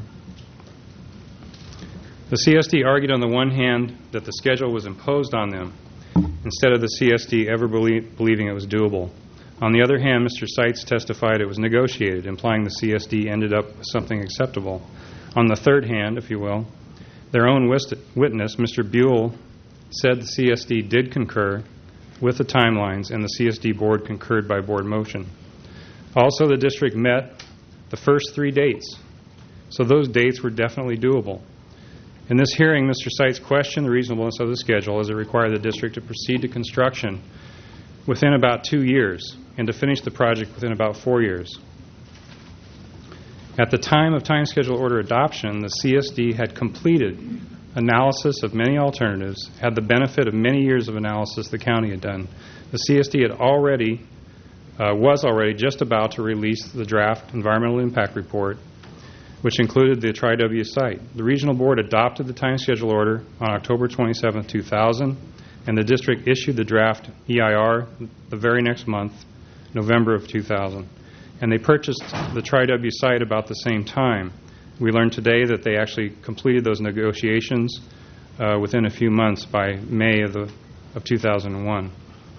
The C S D argued on the one hand that the schedule was imposed on them instead of the C S D ever believe, believing it was doable. On the other hand, Mister Seitz testified it was negotiated, implying the C S D ended up with something acceptable. On the third hand, if you will, their own witness, Mister Buell, said the C S D did concur with the timelines and the C S D board concurred by board motion. Also, the district met the first three dates, so those dates were definitely doable. In this hearing, Mister Seitz questioned the reasonableness of the schedule as it required the district to proceed to construction within about two years and to finish the project within about four years. At the time of time schedule order adoption, the C S D had completed analysis of many alternatives, had the benefit of many years of analysis the county had done. The C S D had already, uh, was already just about to release the draft environmental impact report which included the Tri-W site. The Regional Board adopted the time schedule order on October twenty-seventh, two thousand, and the district issued the draft E I R the very next month, November of two thousand. And they purchased the Tri-W site about the same time. We learned today that they actually completed those negotiations uh, within a few months by May of, the, of two thousand one.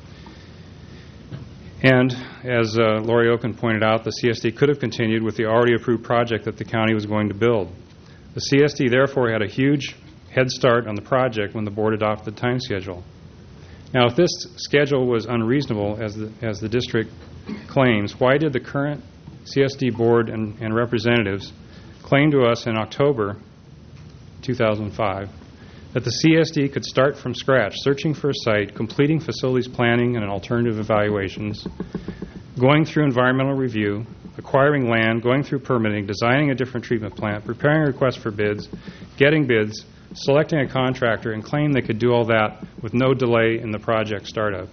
And as uh, Lori Oken pointed out, the C S D could have continued with the already approved project that the county was going to build. The C S D therefore had a huge head start on the project when the board adopted the time schedule. Now, if this schedule was unreasonable, as the, as the district claims, why did the current C S D board and, and representatives claim to us in October two thousand five that the C S D could start from scratch, searching for a site, completing facilities planning and alternative evaluations, going through environmental review, acquiring land, going through permitting, designing a different treatment plant, preparing a request for bids, getting bids, selecting a contractor, and claim they could do all that with no delay in the project startup?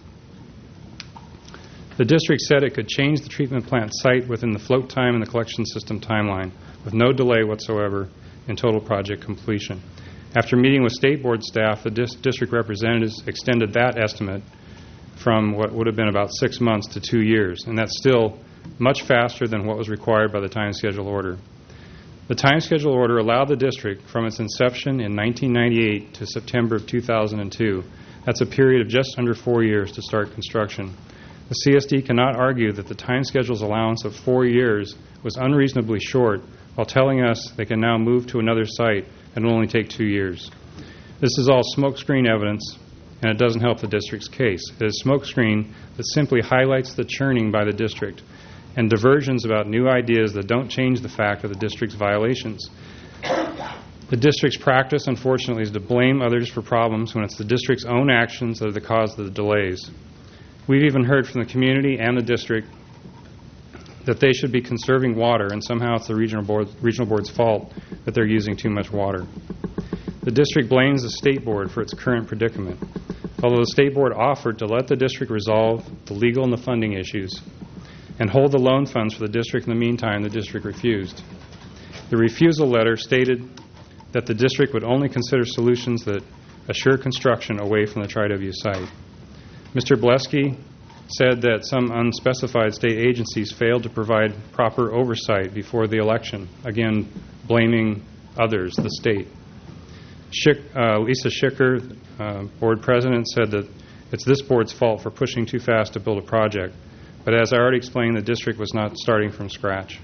The district said it could change the treatment plant site within the float time and the collection system timeline with no delay whatsoever in total project completion. After meeting with State Board staff, the dis- district representatives extended that estimate from what would have been about six months to two years, and that's still much faster than what was required by the time schedule order. The time schedule order allowed the district from its inception in nineteen ninety-eight to September of two thousand two. That's a period of just under four years to start construction. The C S D cannot argue that the time schedule's allowance of four years was unreasonably short while telling us they can now move to another site and will only take two years. This is all smokescreen evidence, and it doesn't help the district's case. It is smokescreen that simply highlights the churning by the district and diversions about new ideas that don't change the fact of the district's violations. The district's practice, unfortunately, is to blame others for problems when it's the district's own actions that are the cause of the delays. We've even heard from the community and the district that they should be conserving water, and somehow it's the regional board, regional board's fault that they're using too much water. The district blames the state board for its current predicament, although the state board offered to let the district resolve the legal and the funding issues and hold the loan funds for the district in the meantime. The district refused. The refusal letter stated that the district would only consider solutions that assure construction away from the Tri-W site. Mister Blesky said that some unspecified state agencies failed to provide proper oversight before the election, again, blaming others, the state. Schick, uh, Lisa Schicker, uh, board president, said that it's this board's fault for pushing too fast to build a project. But as I already explained, the district was not starting from scratch.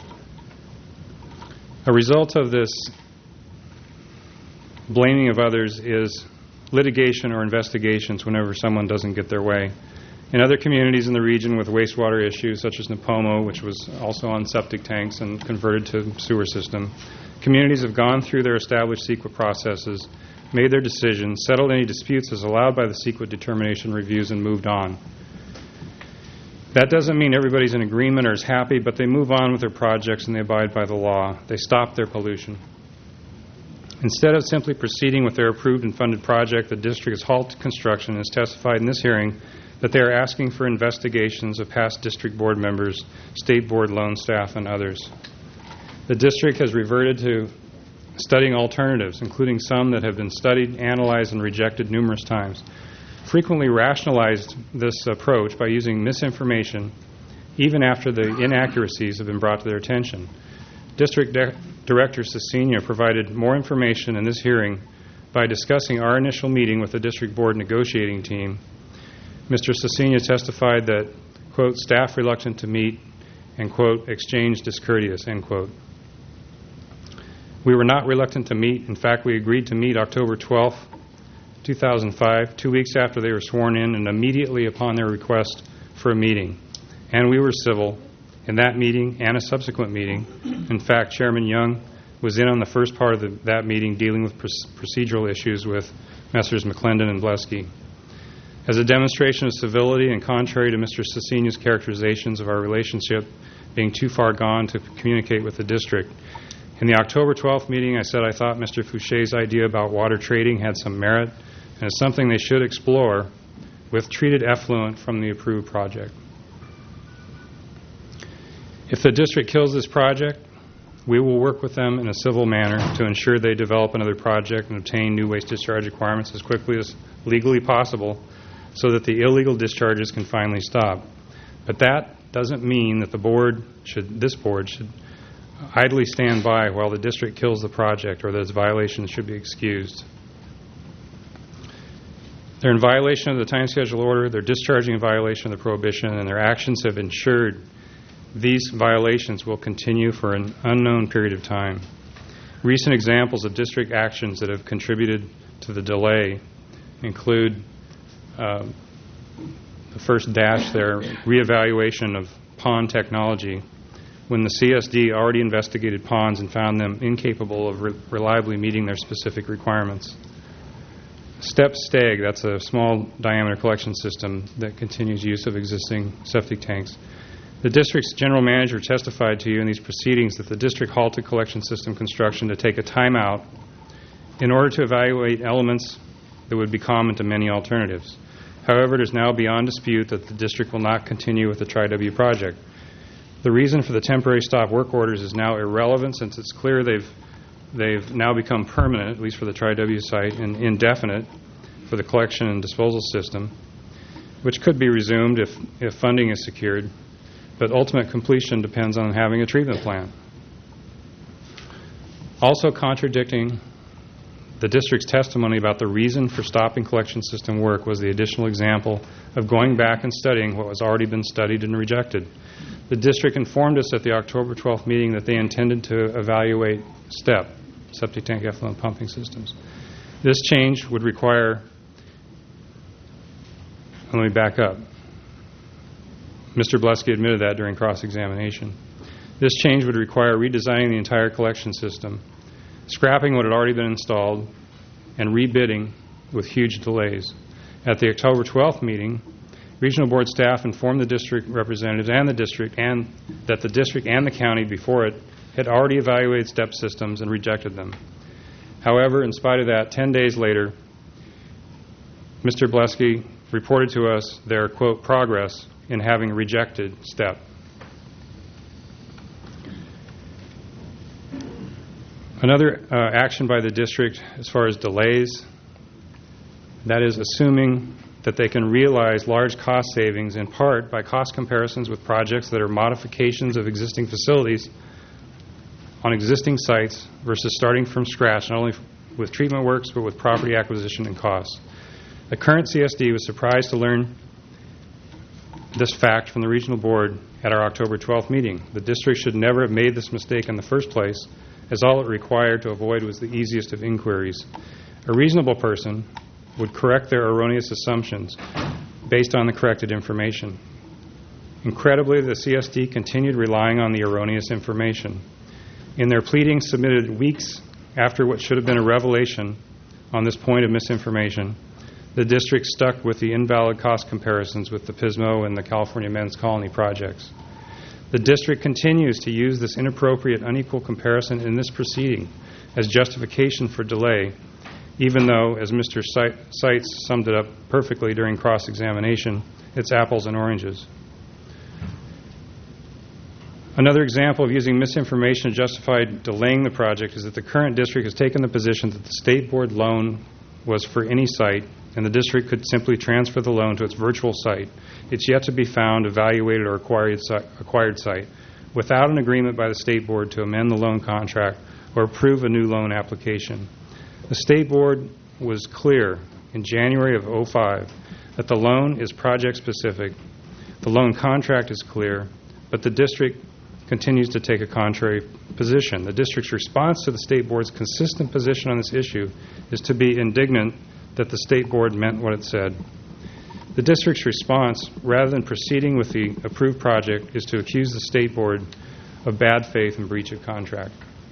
A result of this blaming of others is litigation or investigations whenever someone doesn't get their way. In other communities in the region with wastewater issues, such as Napomo, which was also on septic tanks and converted to sewer system, communities have gone through their established CEQA processes, made their decisions, settled any disputes as allowed by the CEQA determination reviews, and moved on. That doesn't mean everybody's in agreement or is happy, but they move on with their projects and they abide by the law. They stop their pollution. Instead of simply proceeding with their approved and funded project, the district has halted construction and has testified in this hearing that they are asking for investigations of past district board members, state board loan staff, and others. The district has reverted to studying alternatives, including some that have been studied, analyzed, and rejected numerous times. Frequently rationalized this approach by using misinformation even after the inaccuracies have been brought to their attention. District De- Director Cecina provided more information in this hearing by discussing our initial meeting with the district board negotiating team. Mister Cecina testified that, quote, staff reluctant to meet, and, quote, exchange discourteous, end quote. We were not reluctant to meet. In fact, we agreed to meet October twelfth, two thousand five, two weeks after they were sworn in and immediately upon their request for a meeting. And we were civil in that meeting and a subsequent meeting. In fact, Chairman Young was in on the first part of the, that meeting dealing with pr- procedural issues with Messrs. McClendon and Blesky. As a demonstration of civility and contrary to Mister Cecina's characterizations of our relationship being too far gone to communicate with the district, in the October twelfth meeting, I said I thought Mister Foucher's idea about water trading had some merit and is something they should explore with treated effluent from the approved project. If the district kills this project, We will work with them in a civil manner to ensure they develop another project and obtain new waste discharge requirements as quickly as legally possible so that the illegal discharges can finally stop. But that doesn't mean that the board should, this board should idly stand by while the district kills the project or that its violations should be excused. They're in violation of the time schedule order, they're discharging in violation of the prohibition, and their actions have ensured these violations will continue for an unknown period of time. Recent examples of district actions that have contributed to the delay include uh, the first dash there, reevaluation of pond technology, when the C S D already investigated ponds and found them incapable of re- reliably meeting their specific requirements. STEP STAG, that's a small diameter collection system that continues use of existing septic tanks. The district's general manager testified to you in these proceedings that the district halted collection system construction to take a timeout in order to evaluate elements that would be common to many alternatives. However, it is now beyond dispute that the district will not continue with the Tri-W project. The reason for the temporary stop work orders is now irrelevant since it's clear they've they've now become permanent, at least for the Tri-W site, and indefinite for the collection and disposal system, which could be resumed if, if funding is secured, but ultimate completion depends on having a treatment plan. Also contradicting the district's testimony about the reason for stopping collection system work was the additional example of going back and studying what has already been studied and rejected. The district informed us at the October twelfth meeting that they intended to evaluate STEP, septic tank effluent pumping systems. This change would require, let me back up. Mister Blesky admitted that during cross-examination. This change would require redesigning the entire collection system, scrapping what had already been installed, and rebidding with huge delays. At the October twelfth meeting, Regional Board staff informed the district representatives and the district and that the district and the county before it had already evaluated STEP systems and rejected them. However, in spite of that, ten days later, Mister Blesky reported to us their, quote, progress in having rejected STEP. Another uh, action by the district as far as delays, that is assuming that they can realize large cost savings in part by cost comparisons with projects that are modifications of existing facilities on existing sites versus starting from scratch, not only with treatment works but with property acquisition and costs. The current C S D was surprised to learn this fact from the Regional Board at our October twelfth meeting. The district should never have made this mistake in the first place, as all it required to avoid was the easiest of inquiries. A reasonable person would correct their erroneous assumptions based on the corrected information. Incredibly, the C S D continued relying on the erroneous information. In their pleadings submitted weeks after what should have been a revelation on this point of misinformation, the district stuck with the invalid cost comparisons with the Pismo and the California Men's Colony projects. The district continues to use this inappropriate, unequal comparison in this proceeding as justification for delay, even though, as Mister Seitz summed it up perfectly during cross-examination, it's apples and oranges. Another example of using misinformation to justify delaying the project is that the current district has taken the position that the state board loan was for any site, and the district could simply transfer the loan to its virtual site. It's yet to be found, evaluated, or acquired, acquired site without an agreement by the state board to amend the loan contract or approve a new loan application. The state board was clear in January of oh five that the loan is project-specific. The loan contract is clear, but the district continues to take a contrary position. The district's response to the state board's consistent position on this issue is to be indignant that the state board meant what it said. The district's response, rather than proceeding with the approved project, is to accuse the state board of bad faith and breach of contract.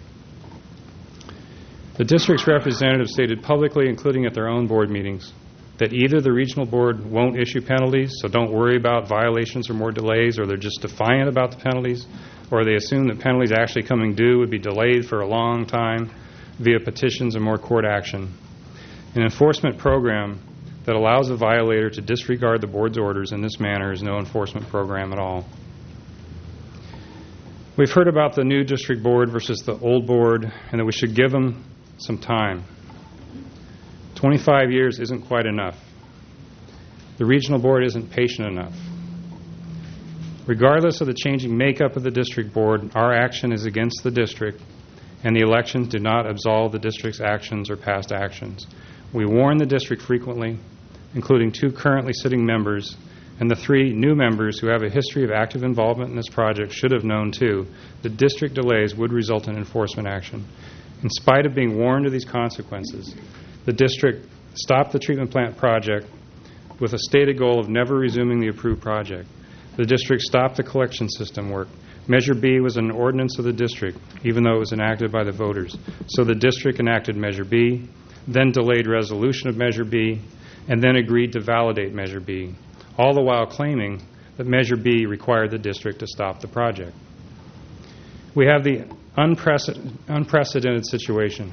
The district's representatives stated publicly, including at their own board meetings, that either the regional board won't issue penalties, so don't worry about violations or more delays, or they're just defiant about the penalties, or they assume that penalties actually coming due would be delayed for a long time via petitions and more court action. An enforcement program that allows a violator to disregard the board's orders in this manner is no enforcement program at all. We've heard about the new district board versus the old board, and that we should give them some time. twenty-five years isn't quite enough. The regional board isn't patient enough. Regardless of the changing makeup of the district board, our action is against the district, and the elections do not absolve the district's actions or past actions. We warn the district frequently, including two currently sitting members, and the three new members who have a history of active involvement in this project should have known, too, that district delays would result in enforcement action. In spite of being warned of these consequences, the district stopped the treatment plant project with a stated goal of never resuming the approved project. The district stopped the collection system work. Measure B was an ordinance of the district, even though it was enacted by the voters. So the district enacted Measure B, then delayed resolution of Measure B, and then agreed to validate Measure B, all the while claiming that Measure B required the district to stop the project. We have the unprecedented, unprecedented situation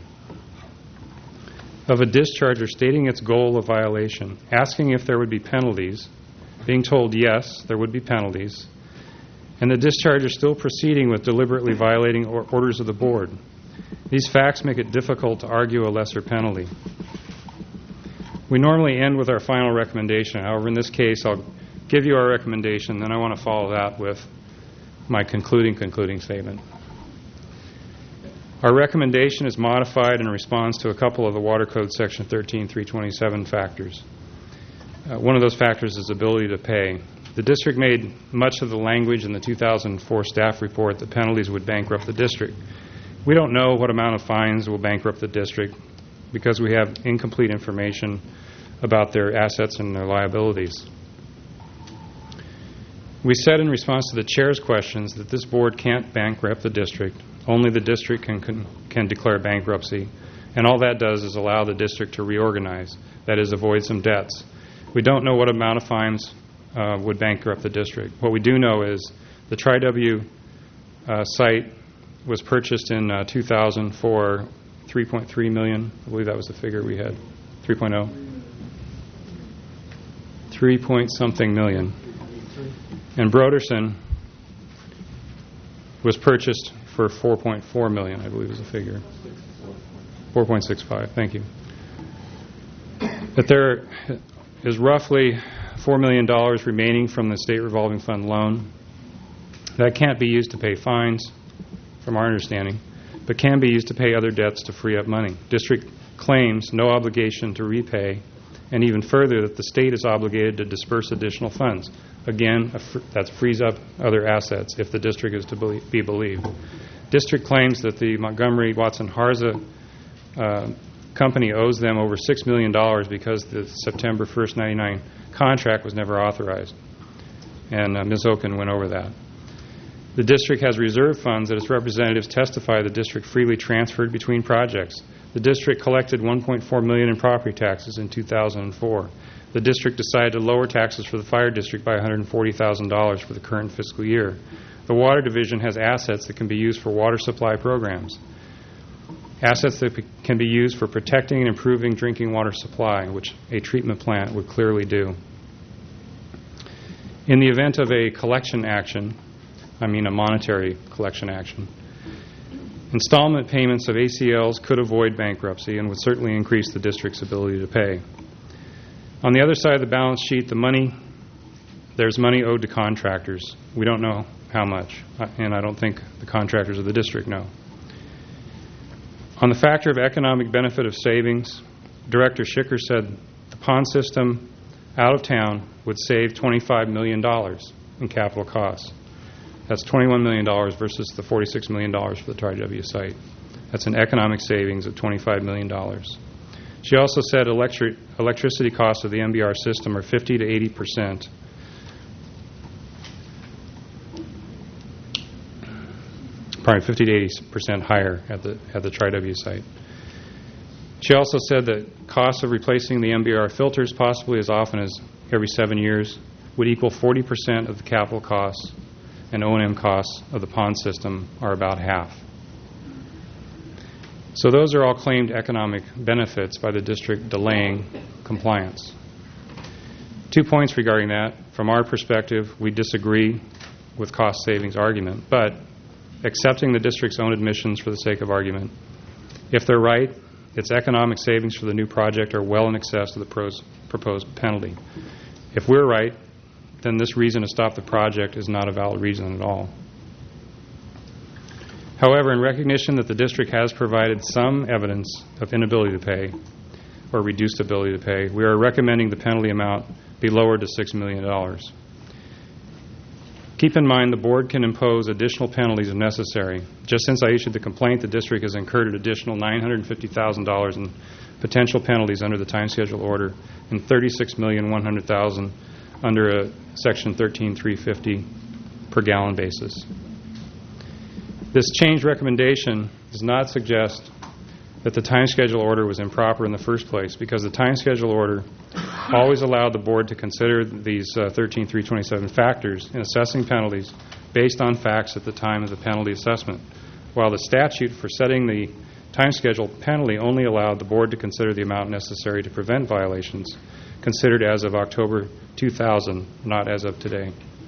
of a discharger stating its goal of violation, asking if there would be penalties, being told yes, there would be penalties, and the discharger still proceeding with deliberately violating or orders of the board. These facts make it difficult to argue a lesser penalty. We normally end with our final recommendation. However, in this case, I'll give you our recommendation, then I want to follow that with my concluding concluding statement. Our recommendation is modified in response to a couple of the Water Code Section thirteen three twenty-seven factors. Uh, one of those factors is ability to pay. The district made much of the language in the two thousand four staff report that penalties would bankrupt the district. We don't know what amount of fines will bankrupt the district because we have incomplete information about their assets and their liabilities. We said in response to the chair's questions that this board can't bankrupt the district. Only the district can, can, can declare bankruptcy, and all that does is allow the district to reorganize, that is, avoid some debts. We don't know what amount of fines uh, would bankrupt the district. What we do know is the Tri-W uh, site was purchased in uh, two thousand for three point three million dollars. I believe that was the figure we had. three point oh. three point something million. And Broderson was purchased for four point four million dollars, I believe is the figure. four point six five, thank you. That there is roughly four million dollars remaining from the state revolving fund loan. That can't be used to pay fines, from our understanding, but can be used to pay other debts to free up money. District claims no obligation to repay, and even further that the state is obligated to disperse additional funds. Again, that frees up other assets if the district is to be believed. District claims that the Montgomery Watson Harza uh, company owes them over six million dollars because the September first, ninety-nine contract was never authorized. And uh, Miz Oken went over that. The district has reserve funds that its representatives testify the district freely transferred between projects. The district collected one point four million dollars in property taxes in two thousand four. The district decided to lower taxes for the fire district by one hundred forty thousand dollars for the current fiscal year. The water division has assets that can be used for water supply programs, assets that p- can be used for protecting and improving drinking water supply, which a treatment plant would clearly do. In the event of a collection action, I mean a monetary collection action, installment payments of A C Ls could avoid bankruptcy and would certainly increase the district's ability to pay. On the other side of the balance sheet, the money, there's money owed to contractors. We don't know how much, and I don't think the contractors of the district know. On the factor of economic benefit of savings, Director Schicker said the pond system out of town would save twenty-five million dollars in capital costs. That's twenty-one million dollars versus the forty-six million dollars for the Tri-W site. That's an economic savings of twenty-five million dollars. She also said electric, electricity costs of the M B R system are fifty to eighty percent. Probably fifty to eighty percent higher at the at the Tri-W site. She also said that costs of replacing the M B R filters, possibly as often as every seven years, would equal forty percent of the capital costs, and O and M costs of the pond system are about half. So those are all claimed economic benefits by the district delaying compliance. Two points regarding that. From our perspective, we disagree with cost savings argument, but accepting the district's own admissions for the sake of argument. If they're right, its economic savings for the new project are well in excess of the pros, proposed penalty. If we're right, then this reason to stop the project is not a valid reason at all. However, in recognition that the district has provided some evidence of inability to pay or reduced ability to pay, we are recommending the penalty amount be lowered to six million dollars. Keep in mind the board can impose additional penalties if necessary. Just since I issued the complaint, the district has incurred an additional nine hundred fifty thousand dollars in potential penalties under the time schedule order and thirty-six million one hundred thousand dollars under a section thirteen three fifty per gallon basis. This change recommendation does not suggest that the time schedule order was improper in the first place, because the time schedule order always allowed the board to consider these uh, thirteen three twenty-seven factors in assessing penalties based on facts at the time of the penalty assessment, while the statute for setting the time schedule penalty only allowed the board to consider the amount necessary to prevent violations, considered as of October two thousand, not as of today.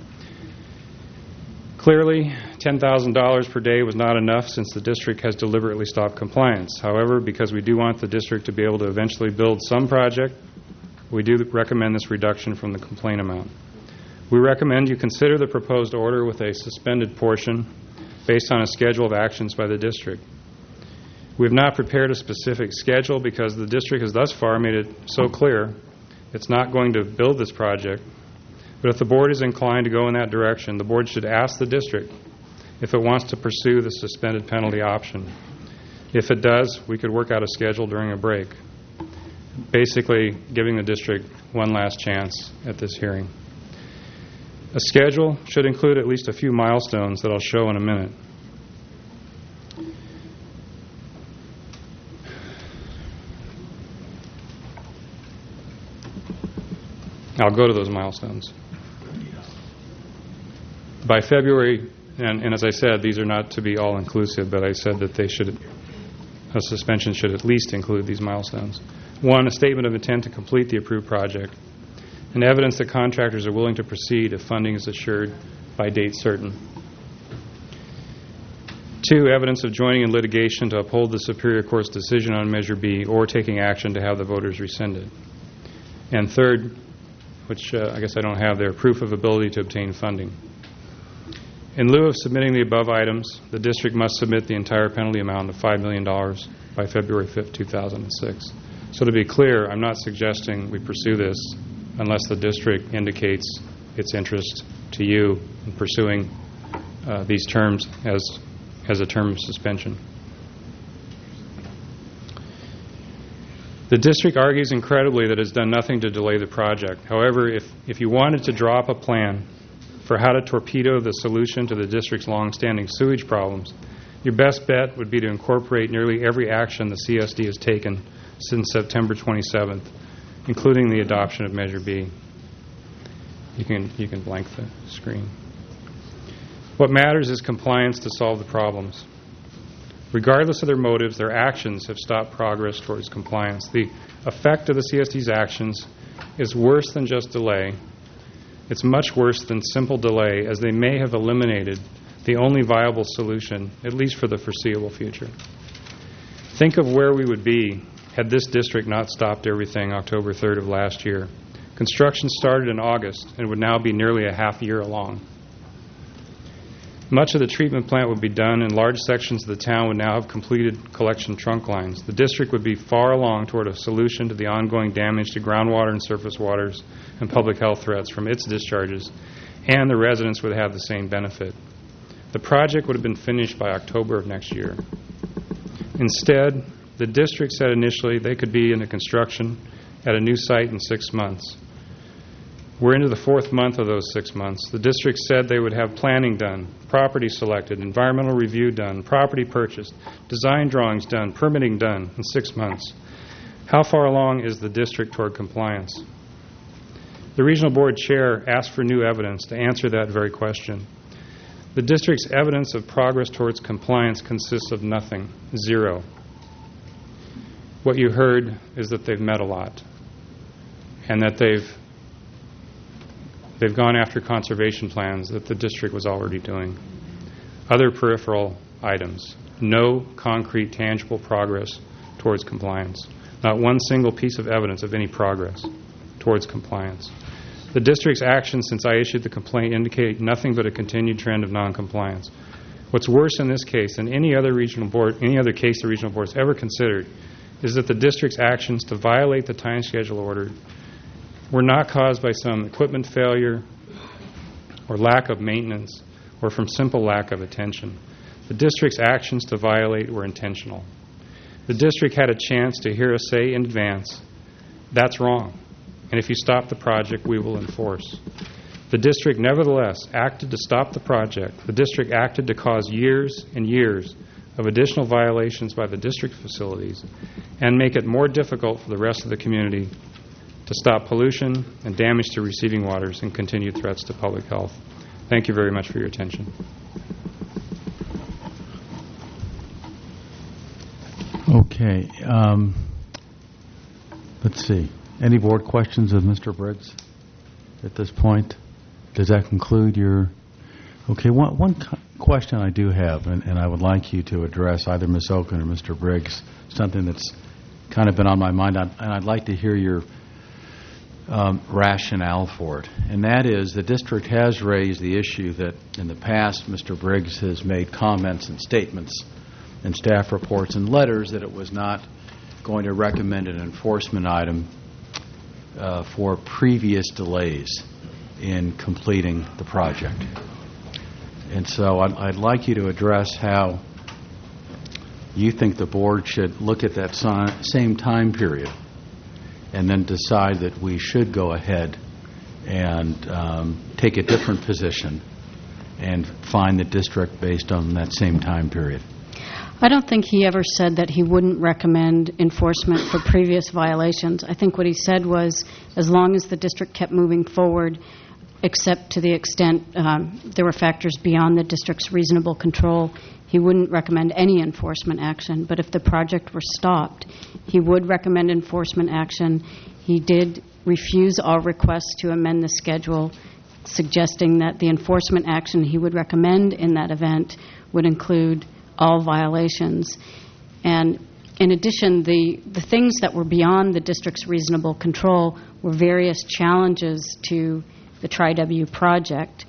Clearly, ten thousand dollars per day was not enough, since the district has deliberately stopped compliance. However, because we do want the district to be able to eventually build some project, we do recommend this reduction from the complaint amount. We recommend you consider the proposed order with a suspended portion based on a schedule of actions by the district. We have not prepared a specific schedule because the district has thus far made it so clear it's not going to build this project. But if the board is inclined to go in that direction, the board should ask the district if it wants to pursue the suspended penalty option. If it does, we could work out a schedule during a break, basically giving the district one last chance at this hearing. A schedule should include at least a few milestones that I'll show in a minute. I'll go to those milestones. By February, and, and as I said, these are not to be all-inclusive, but I said that they should, a suspension should at least include these milestones. One, a statement of intent to complete the approved project, and evidence that contractors are willing to proceed if funding is assured by date certain. Two, evidence of joining in litigation to uphold the Superior Court's decision on Measure B or taking action to have the voters rescinded. And third, which uh, I guess I don't have there, proof of ability to obtain funding. In lieu of submitting the above items, the district must submit the entire penalty amount of five million dollars by February fifth, two thousand six. So to be clear, I'm not suggesting we pursue this unless the district indicates its interest to you in pursuing uh, these terms as, as a term of suspension. The district argues incredibly that it's done nothing to delay the project. However, if, if you wanted to draw up a plan for how to torpedo the solution to the district's long-standing sewage problems, your best bet would be to incorporate nearly every action the C S D has taken since September twenty-seventh, including the adoption of Measure B. You can, you can blank the screen. What matters is compliance to solve the problems. Regardless of their motives, their actions have stopped progress towards compliance. The effect of the C S D's actions is worse than just delay. It's much worse than simple delay, as they may have eliminated the only viable solution, at least for the foreseeable future. Think of where we would be had this district not stopped everything October third of last year. Construction started in August and would now be nearly a half year along. Much of the treatment plant would be done, and large sections of the town would now have completed collection trunk lines. The district would be far along toward a solution to the ongoing damage to groundwater and surface waters and public health threats from its discharges, and the residents would have the same benefit. The project would have been finished by October of next year. Instead, the district said initially they could be into construction at a new site in six months. We're into the fourth month of those six months. The district said they would have planning done, property selected, environmental review done, property purchased, design drawings done, permitting done in six months. How far along is the district toward compliance? The regional board chair asked for new evidence to answer that very question. The district's evidence of progress towards compliance consists of nothing, zero. What you heard is that they've met a lot, and that they've They've gone after conservation plans that the district was already doing. other peripheral items. No concrete, tangible progress towards compliance. Not one single piece of evidence of any progress towards compliance. The district's actions since I issued the complaint indicate nothing but a continued trend of noncompliance. What's worse in this case than any other regional board, any other case the regional board has ever considered, is that the district's actions to violate the time schedule order were not caused by some equipment failure or lack of maintenance or from simple lack of attention. The district's actions to violate were intentional. The district had a chance to hear us say in advance, that's wrong, and if you stop the project, we will enforce. The district nevertheless acted to stop the project. The district acted to cause years and years of additional violations by the district facilities and make it more difficult for the rest of the community to stop pollution and damage to receiving waters and continued threats to public health. Thank you very much for your attention. Okay. Um, let's see. Any board questions of Mister Briggs at this point? Does that conclude your... Okay, one, one cu- question I do have, and, and I would like you to address, either Miz Oken or Mister Briggs, something that's kind of been on my mind, and I'd like to hear your um, rationale for it. And that is, the district has raised the issue that in the past Mister Briggs has made comments and statements and staff reports and letters that it was not going to recommend an enforcement item uh, for previous delays in completing the project. And so I'd, I'd like you to address how you think the board should look at that si- same time period and then decide that we should go ahead and um, take a different position and fine the district based on that same time period. I don't think he ever said that he wouldn't recommend enforcement for previous violations. I think what he said was, as long as the district kept moving forward, except to the extent um, there were factors beyond the district's reasonable control, he wouldn't recommend any enforcement action. But if the project were stopped, he would recommend enforcement action. He did refuse all requests to amend the schedule, suggesting that the enforcement action he would recommend in that event would include all violations. And in addition, the, the things that were beyond the district's reasonable control were various challenges to the Tri-W project.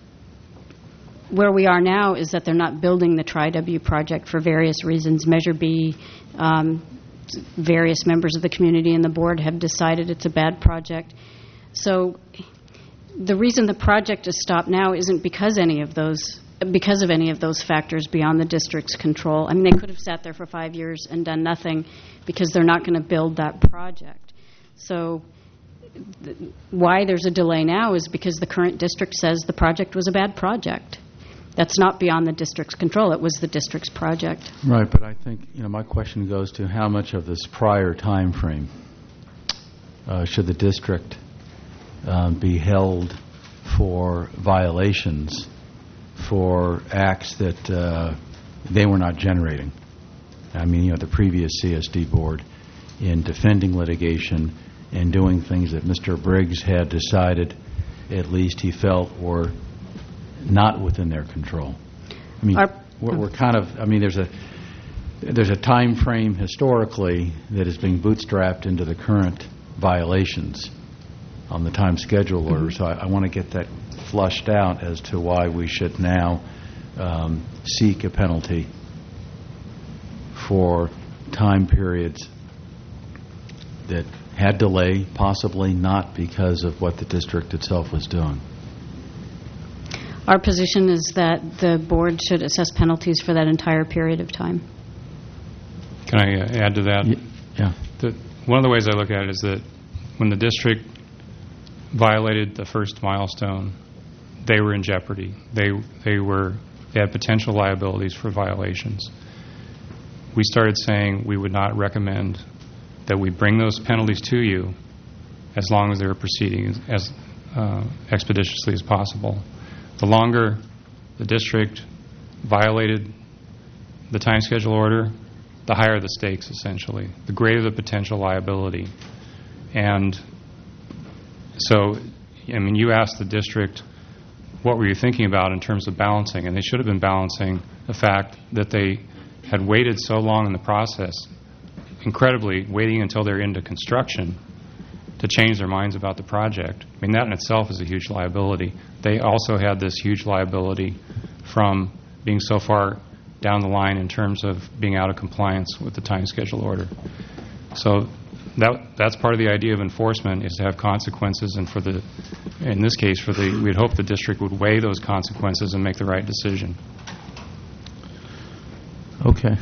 Where we are now is that they're not building the Tri-W project for various reasons. Measure B, um, various members of the community and the board have decided it's a bad project. So the reason the project is stopped now isn't because any of those because of any of those factors beyond the district's control. I mean, they could have sat there for five years and done nothing because they're not going to build that project. So th- why there's a delay now is because the current district says the project was a bad project. That's not beyond the district's control. It was the district's project. Right, but I think, you know, my question goes to how much of this prior time frame uh, should the district um, be held for violations for acts that uh, they were not generating. I mean, you know, the previous C S D board in defending litigation and doing things that Mister Briggs had decided, at least he felt, were not within their control. I mean, Our, we're, we're kind of, I mean, there's a there's a time frame historically that is being bootstrapped into the current violations on the time schedule order. So I, I want to get that flushed out as to why we should now um, seek a penalty for time periods that had delay, possibly not because of what the district itself was doing. Our position is that the board should assess penalties for that entire period of time. Can I uh, add to that? Y- yeah. The, one of the ways I look at it is that when the district violated the first milestone, they were in jeopardy. They they were they had potential liabilities for violations. We started saying we would not recommend that we bring those penalties to you as long as they were proceeding as, as uh, expeditiously as possible. The longer the district violated the time schedule order, the higher the stakes, essentially, the greater the potential liability. And so, I mean, you asked the district what were you thinking about in terms of balancing? And they should have been balancing the fact that they had waited so long in the process, incredibly waiting until they're into construction to change their minds about the project. I mean, that in itself is a huge liability. They also had this huge liability from being so far down the line in terms of being out of compliance with the time schedule order. So that that's part of the idea of enforcement, is to have consequences, and for the, in this case, for the, we'd hope the district would weigh those consequences and make the right decision. Okay.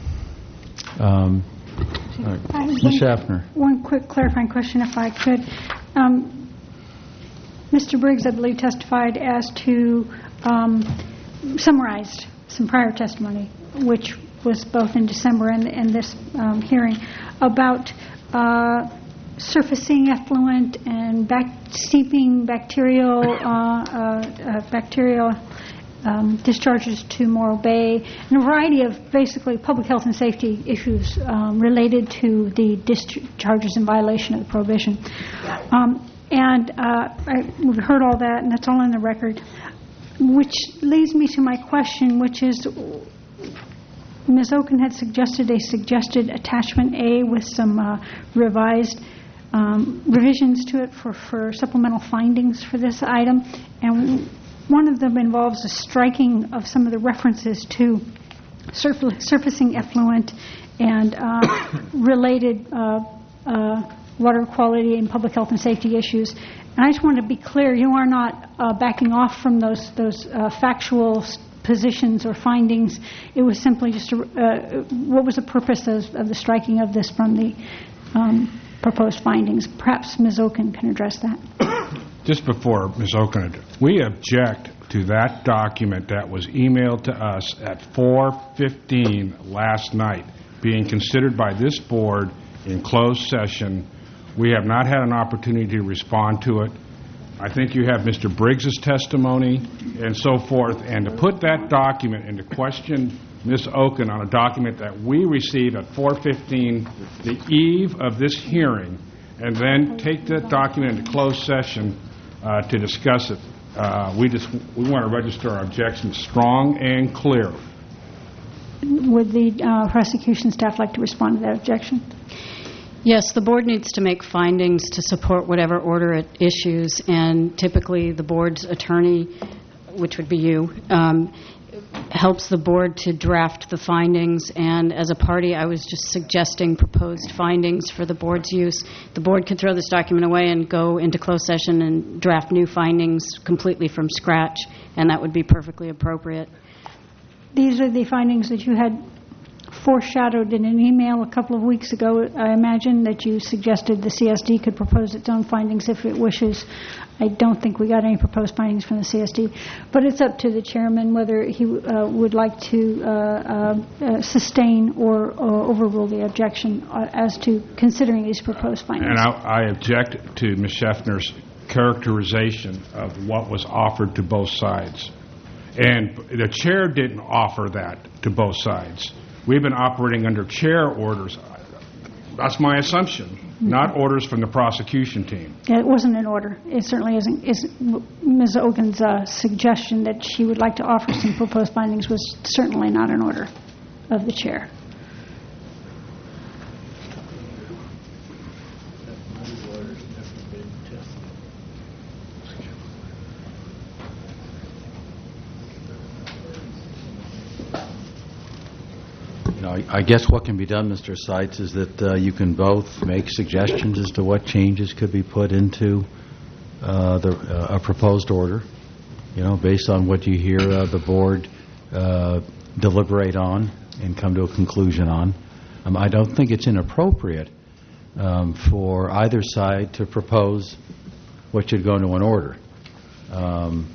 Um, all right. I- Miz Schaffner. One quick clarifying question, if I could. Um, Mister Briggs, I believe, testified as to, um, summarized some prior testimony, which was both in December and, and this um, hearing, about uh, surfacing effluent and back, seeping bacterial, uh, uh, uh, bacterial Um, discharges to Morro Bay, and a variety of basically public health and safety issues um, related to the discharges in violation of the prohibition. Um, and uh, I, we've heard all that, and that's all in the record, which leads me to my question, which is, Miz Oken had suggested a suggested attachment A with some uh, revised um, revisions to it for, for supplemental findings for this item, and one of them involves a striking of some of the references to surf- surfacing effluent and uh, related uh, uh, water quality and public health and safety issues. And I just want to be clear, you are not uh, backing off from those those uh, factual positions or findings. It was simply just a, uh, what was the purpose of, of the striking of this from the um, proposed findings? Perhaps Miz Oken can address that. Just before Miz Oken, we object to that document that was emailed to us at four fifteen last night, being considered by this board in closed session. We have not had an opportunity to respond to it. I think you have Mister Briggs's testimony and so forth, and to put that document into question Miz Oken on a document that we received at four fifteen, the eve of this hearing, and then take that document into closed session Uh, to discuss it. Uh, we just we want to register our objections strong and clear. Would the uh, prosecution staff like to respond to that objection? Yes, the board needs to make findings to support whatever order it issues, and typically the board's attorney, which would be you, um, helps the board to draft the findings, and as a party I was just suggesting proposed findings for the board's use. The board could throw this document away and go into closed session and draft new findings completely from scratch, and that would be perfectly appropriate. These are the findings that you had foreshadowed in an email a couple of weeks ago. I imagine that you suggested the C S D could propose its own findings if it wishes. I don't think we got any proposed findings from the C S D, but it's up to the chairman whether he uh, would like to uh, uh, sustain or, or overrule the objection uh, as to considering these proposed findings. And I, I object to Miz Schaffner's characterization of what was offered to both sides. And the chair didn't offer that to both sides. We've been operating under chair orders. That's my assumption, not orders from the prosecution team. It wasn't an order. It certainly isn't. Is Miz Ogen's uh, suggestion that she would like to offer some proposed findings was certainly not an order of the chair. I guess what can be done, Mister Seitz, is that uh, you can both make suggestions as to what changes could be put into uh, the, uh, a proposed order, you know, based on what you hear uh, the board uh, deliberate on and come to a conclusion on. Um, I don't think it's inappropriate um, for either side to propose what should go into an order. Um,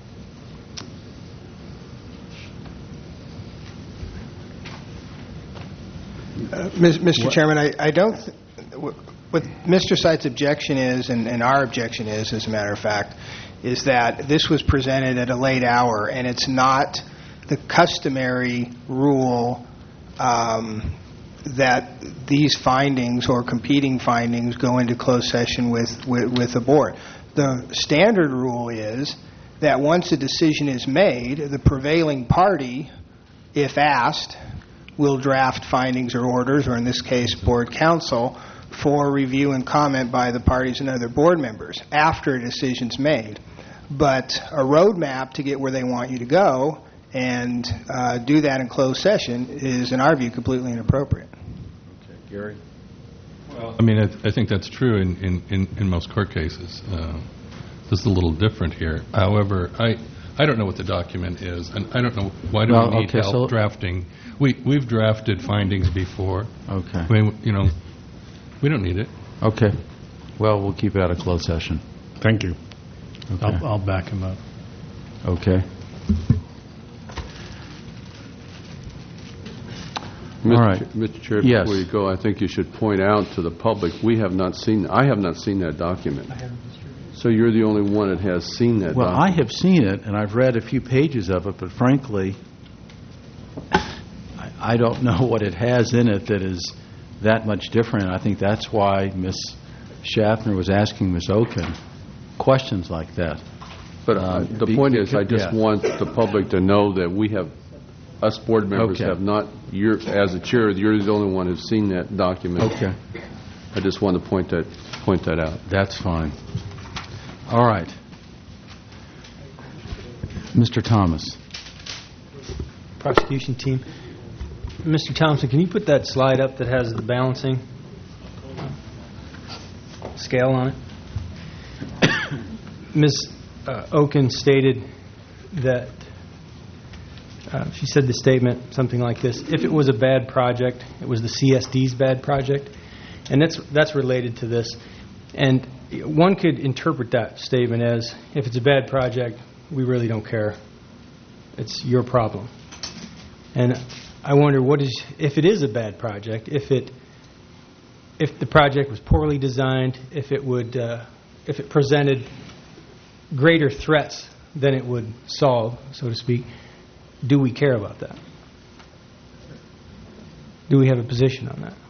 Uh, Mister What? Chairman, I, I don't. Th- what Mister Seitz' objection is, and, and our objection is, as a matter of fact, is that this was presented at a late hour, and it's not the customary rule um, that these findings or competing findings go into closed session with, with, with the board. The standard rule is that once a decision is made, the prevailing party, if asked, will draft findings or orders, or in this case, board counsel, for review and comment by the parties and other board members after a decision's made. But a roadmap to get where they want you to go and uh, do that in closed session is, in our view, completely inappropriate. Okay, Gary? Well, I mean, I, I think that's true in, in, in, in most court cases. Uh, this is a little different here. However, I I don't know what the document is, and I don't know, why do Well, we need okay, help so- drafting? We, we've drafted findings before. Okay. I mean, you know, we don't need it. Okay. Well, we'll keep it out of closed session. Thank you. Okay. I'll, I'll back him up. Okay. Mister All right. Ch- Mister Chair, Yes. before you go, I think you should point out to the public, we have not seen, I have not seen that document. So you're the only one that has seen that Well, I document. have seen it, and I've read a few pages of it, but frankly, I I don't know what it has in it that is that much different. I think that's why Miz Schaffner was asking Miz Oken questions like that. But uh, uh, the be- point is, I just yeah. want the public to know that we have, us board members Okay. have not, you're, as a chair, you're the only one who's seen that document. Okay. I just want to point that, point that out. That's fine. All right. Mister Thomas. Prosecution team. Mister Thompson, can you put that slide up that has the balancing scale on it? Miz Uh, Oken stated that, uh, she said the statement, something like this: if it was a bad project, it was the C S D's bad project. And that's that's related to this. And one could interpret that statement as, if it's a bad project, we really don't care. It's your problem. And I wonder, what is, if it is a bad project, if it, if the project was poorly designed, if it would, uh, if it presented greater threats than it would solve, so to speak, do we care about that? Do we have a position on that?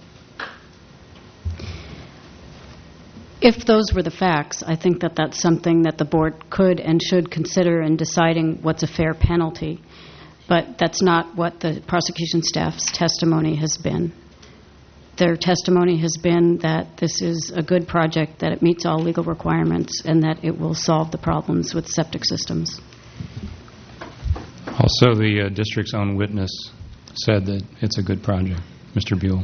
If those were the facts, I think that that's something that the board could and should consider in deciding what's a fair penalty. But that's not what the prosecution staff's testimony has been. Their testimony has been that this is a good project, that it meets all legal requirements, and that it will solve the problems with septic systems. Also, the uh, district's own witness said that it's a good project, Mister Buell.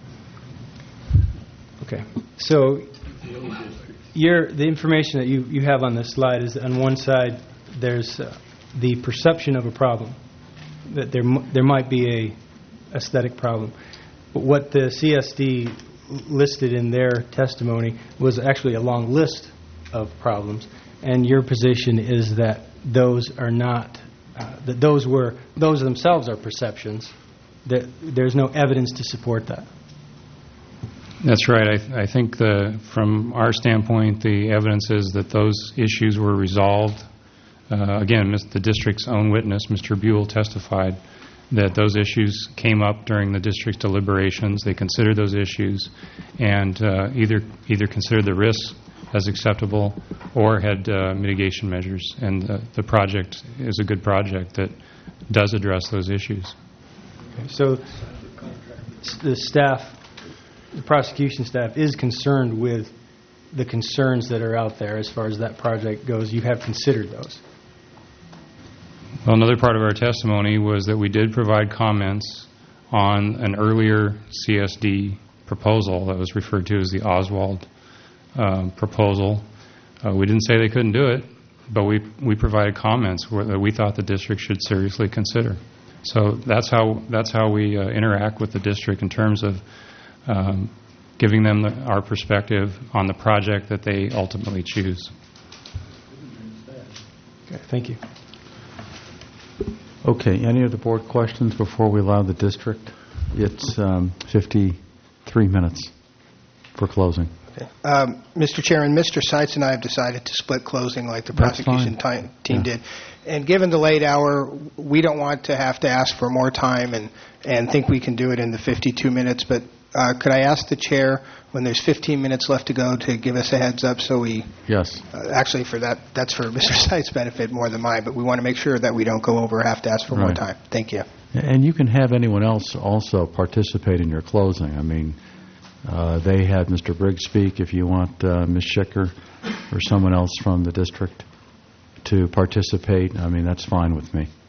Okay. So your, the information that you, you have on this slide is, on one side, there's uh, the perception of a problem, that there m- there might be a aesthetic problem. But what the C S D listed in their testimony was actually a long list of problems, and your position is that those are not, uh, that those were, those themselves are perceptions, that there's no evidence to support that. That's right. I, th- I think the, from our standpoint, the evidence is that those issues were resolved. Uh, again, Miz- the district's own witness, Mister Buell, testified that those issues came up during the district's deliberations. They considered those issues and uh, either either considered the risks as acceptable or had uh, mitigation measures. And uh, the project is a good project that does address those issues. So s- the staff, the prosecution staff is concerned with the concerns that are out there as far as that project goes. You have considered those. Well, another part of our testimony was that we did provide comments on an earlier C S D proposal that was referred to as the Oswald um, proposal. Uh, we didn't say they couldn't do it, but we we provided comments where, that we thought the district should seriously consider. So that's how that's how we uh, interact with the district in terms of um, giving them the, our perspective on the project that they ultimately choose. Okay, thank you. Okay, any other board questions before we allow the district? It's um, fifty-three minutes for closing. Okay. Um, Mister Chairman, Mister Seitz and I have decided to split closing like the That's prosecution fine. ti- team Yeah. did. And given the late hour, we don't want to have to ask for more time and, and think we can do it in the fifty-two minutes. But uh, could I ask the chair, when there's fifteen minutes left to go, to give us a heads up so we, Yes. uh, actually for that, that's for Mister Seitz' benefit more than mine, but we want to make sure that we don't go over or have to ask for more Right. time. Thank you. And you can have anyone else also participate in your closing. I mean, uh, they had Mister Briggs speak. If you want uh, Miz Schicker or someone else from the district to participate, I mean, that's fine with me.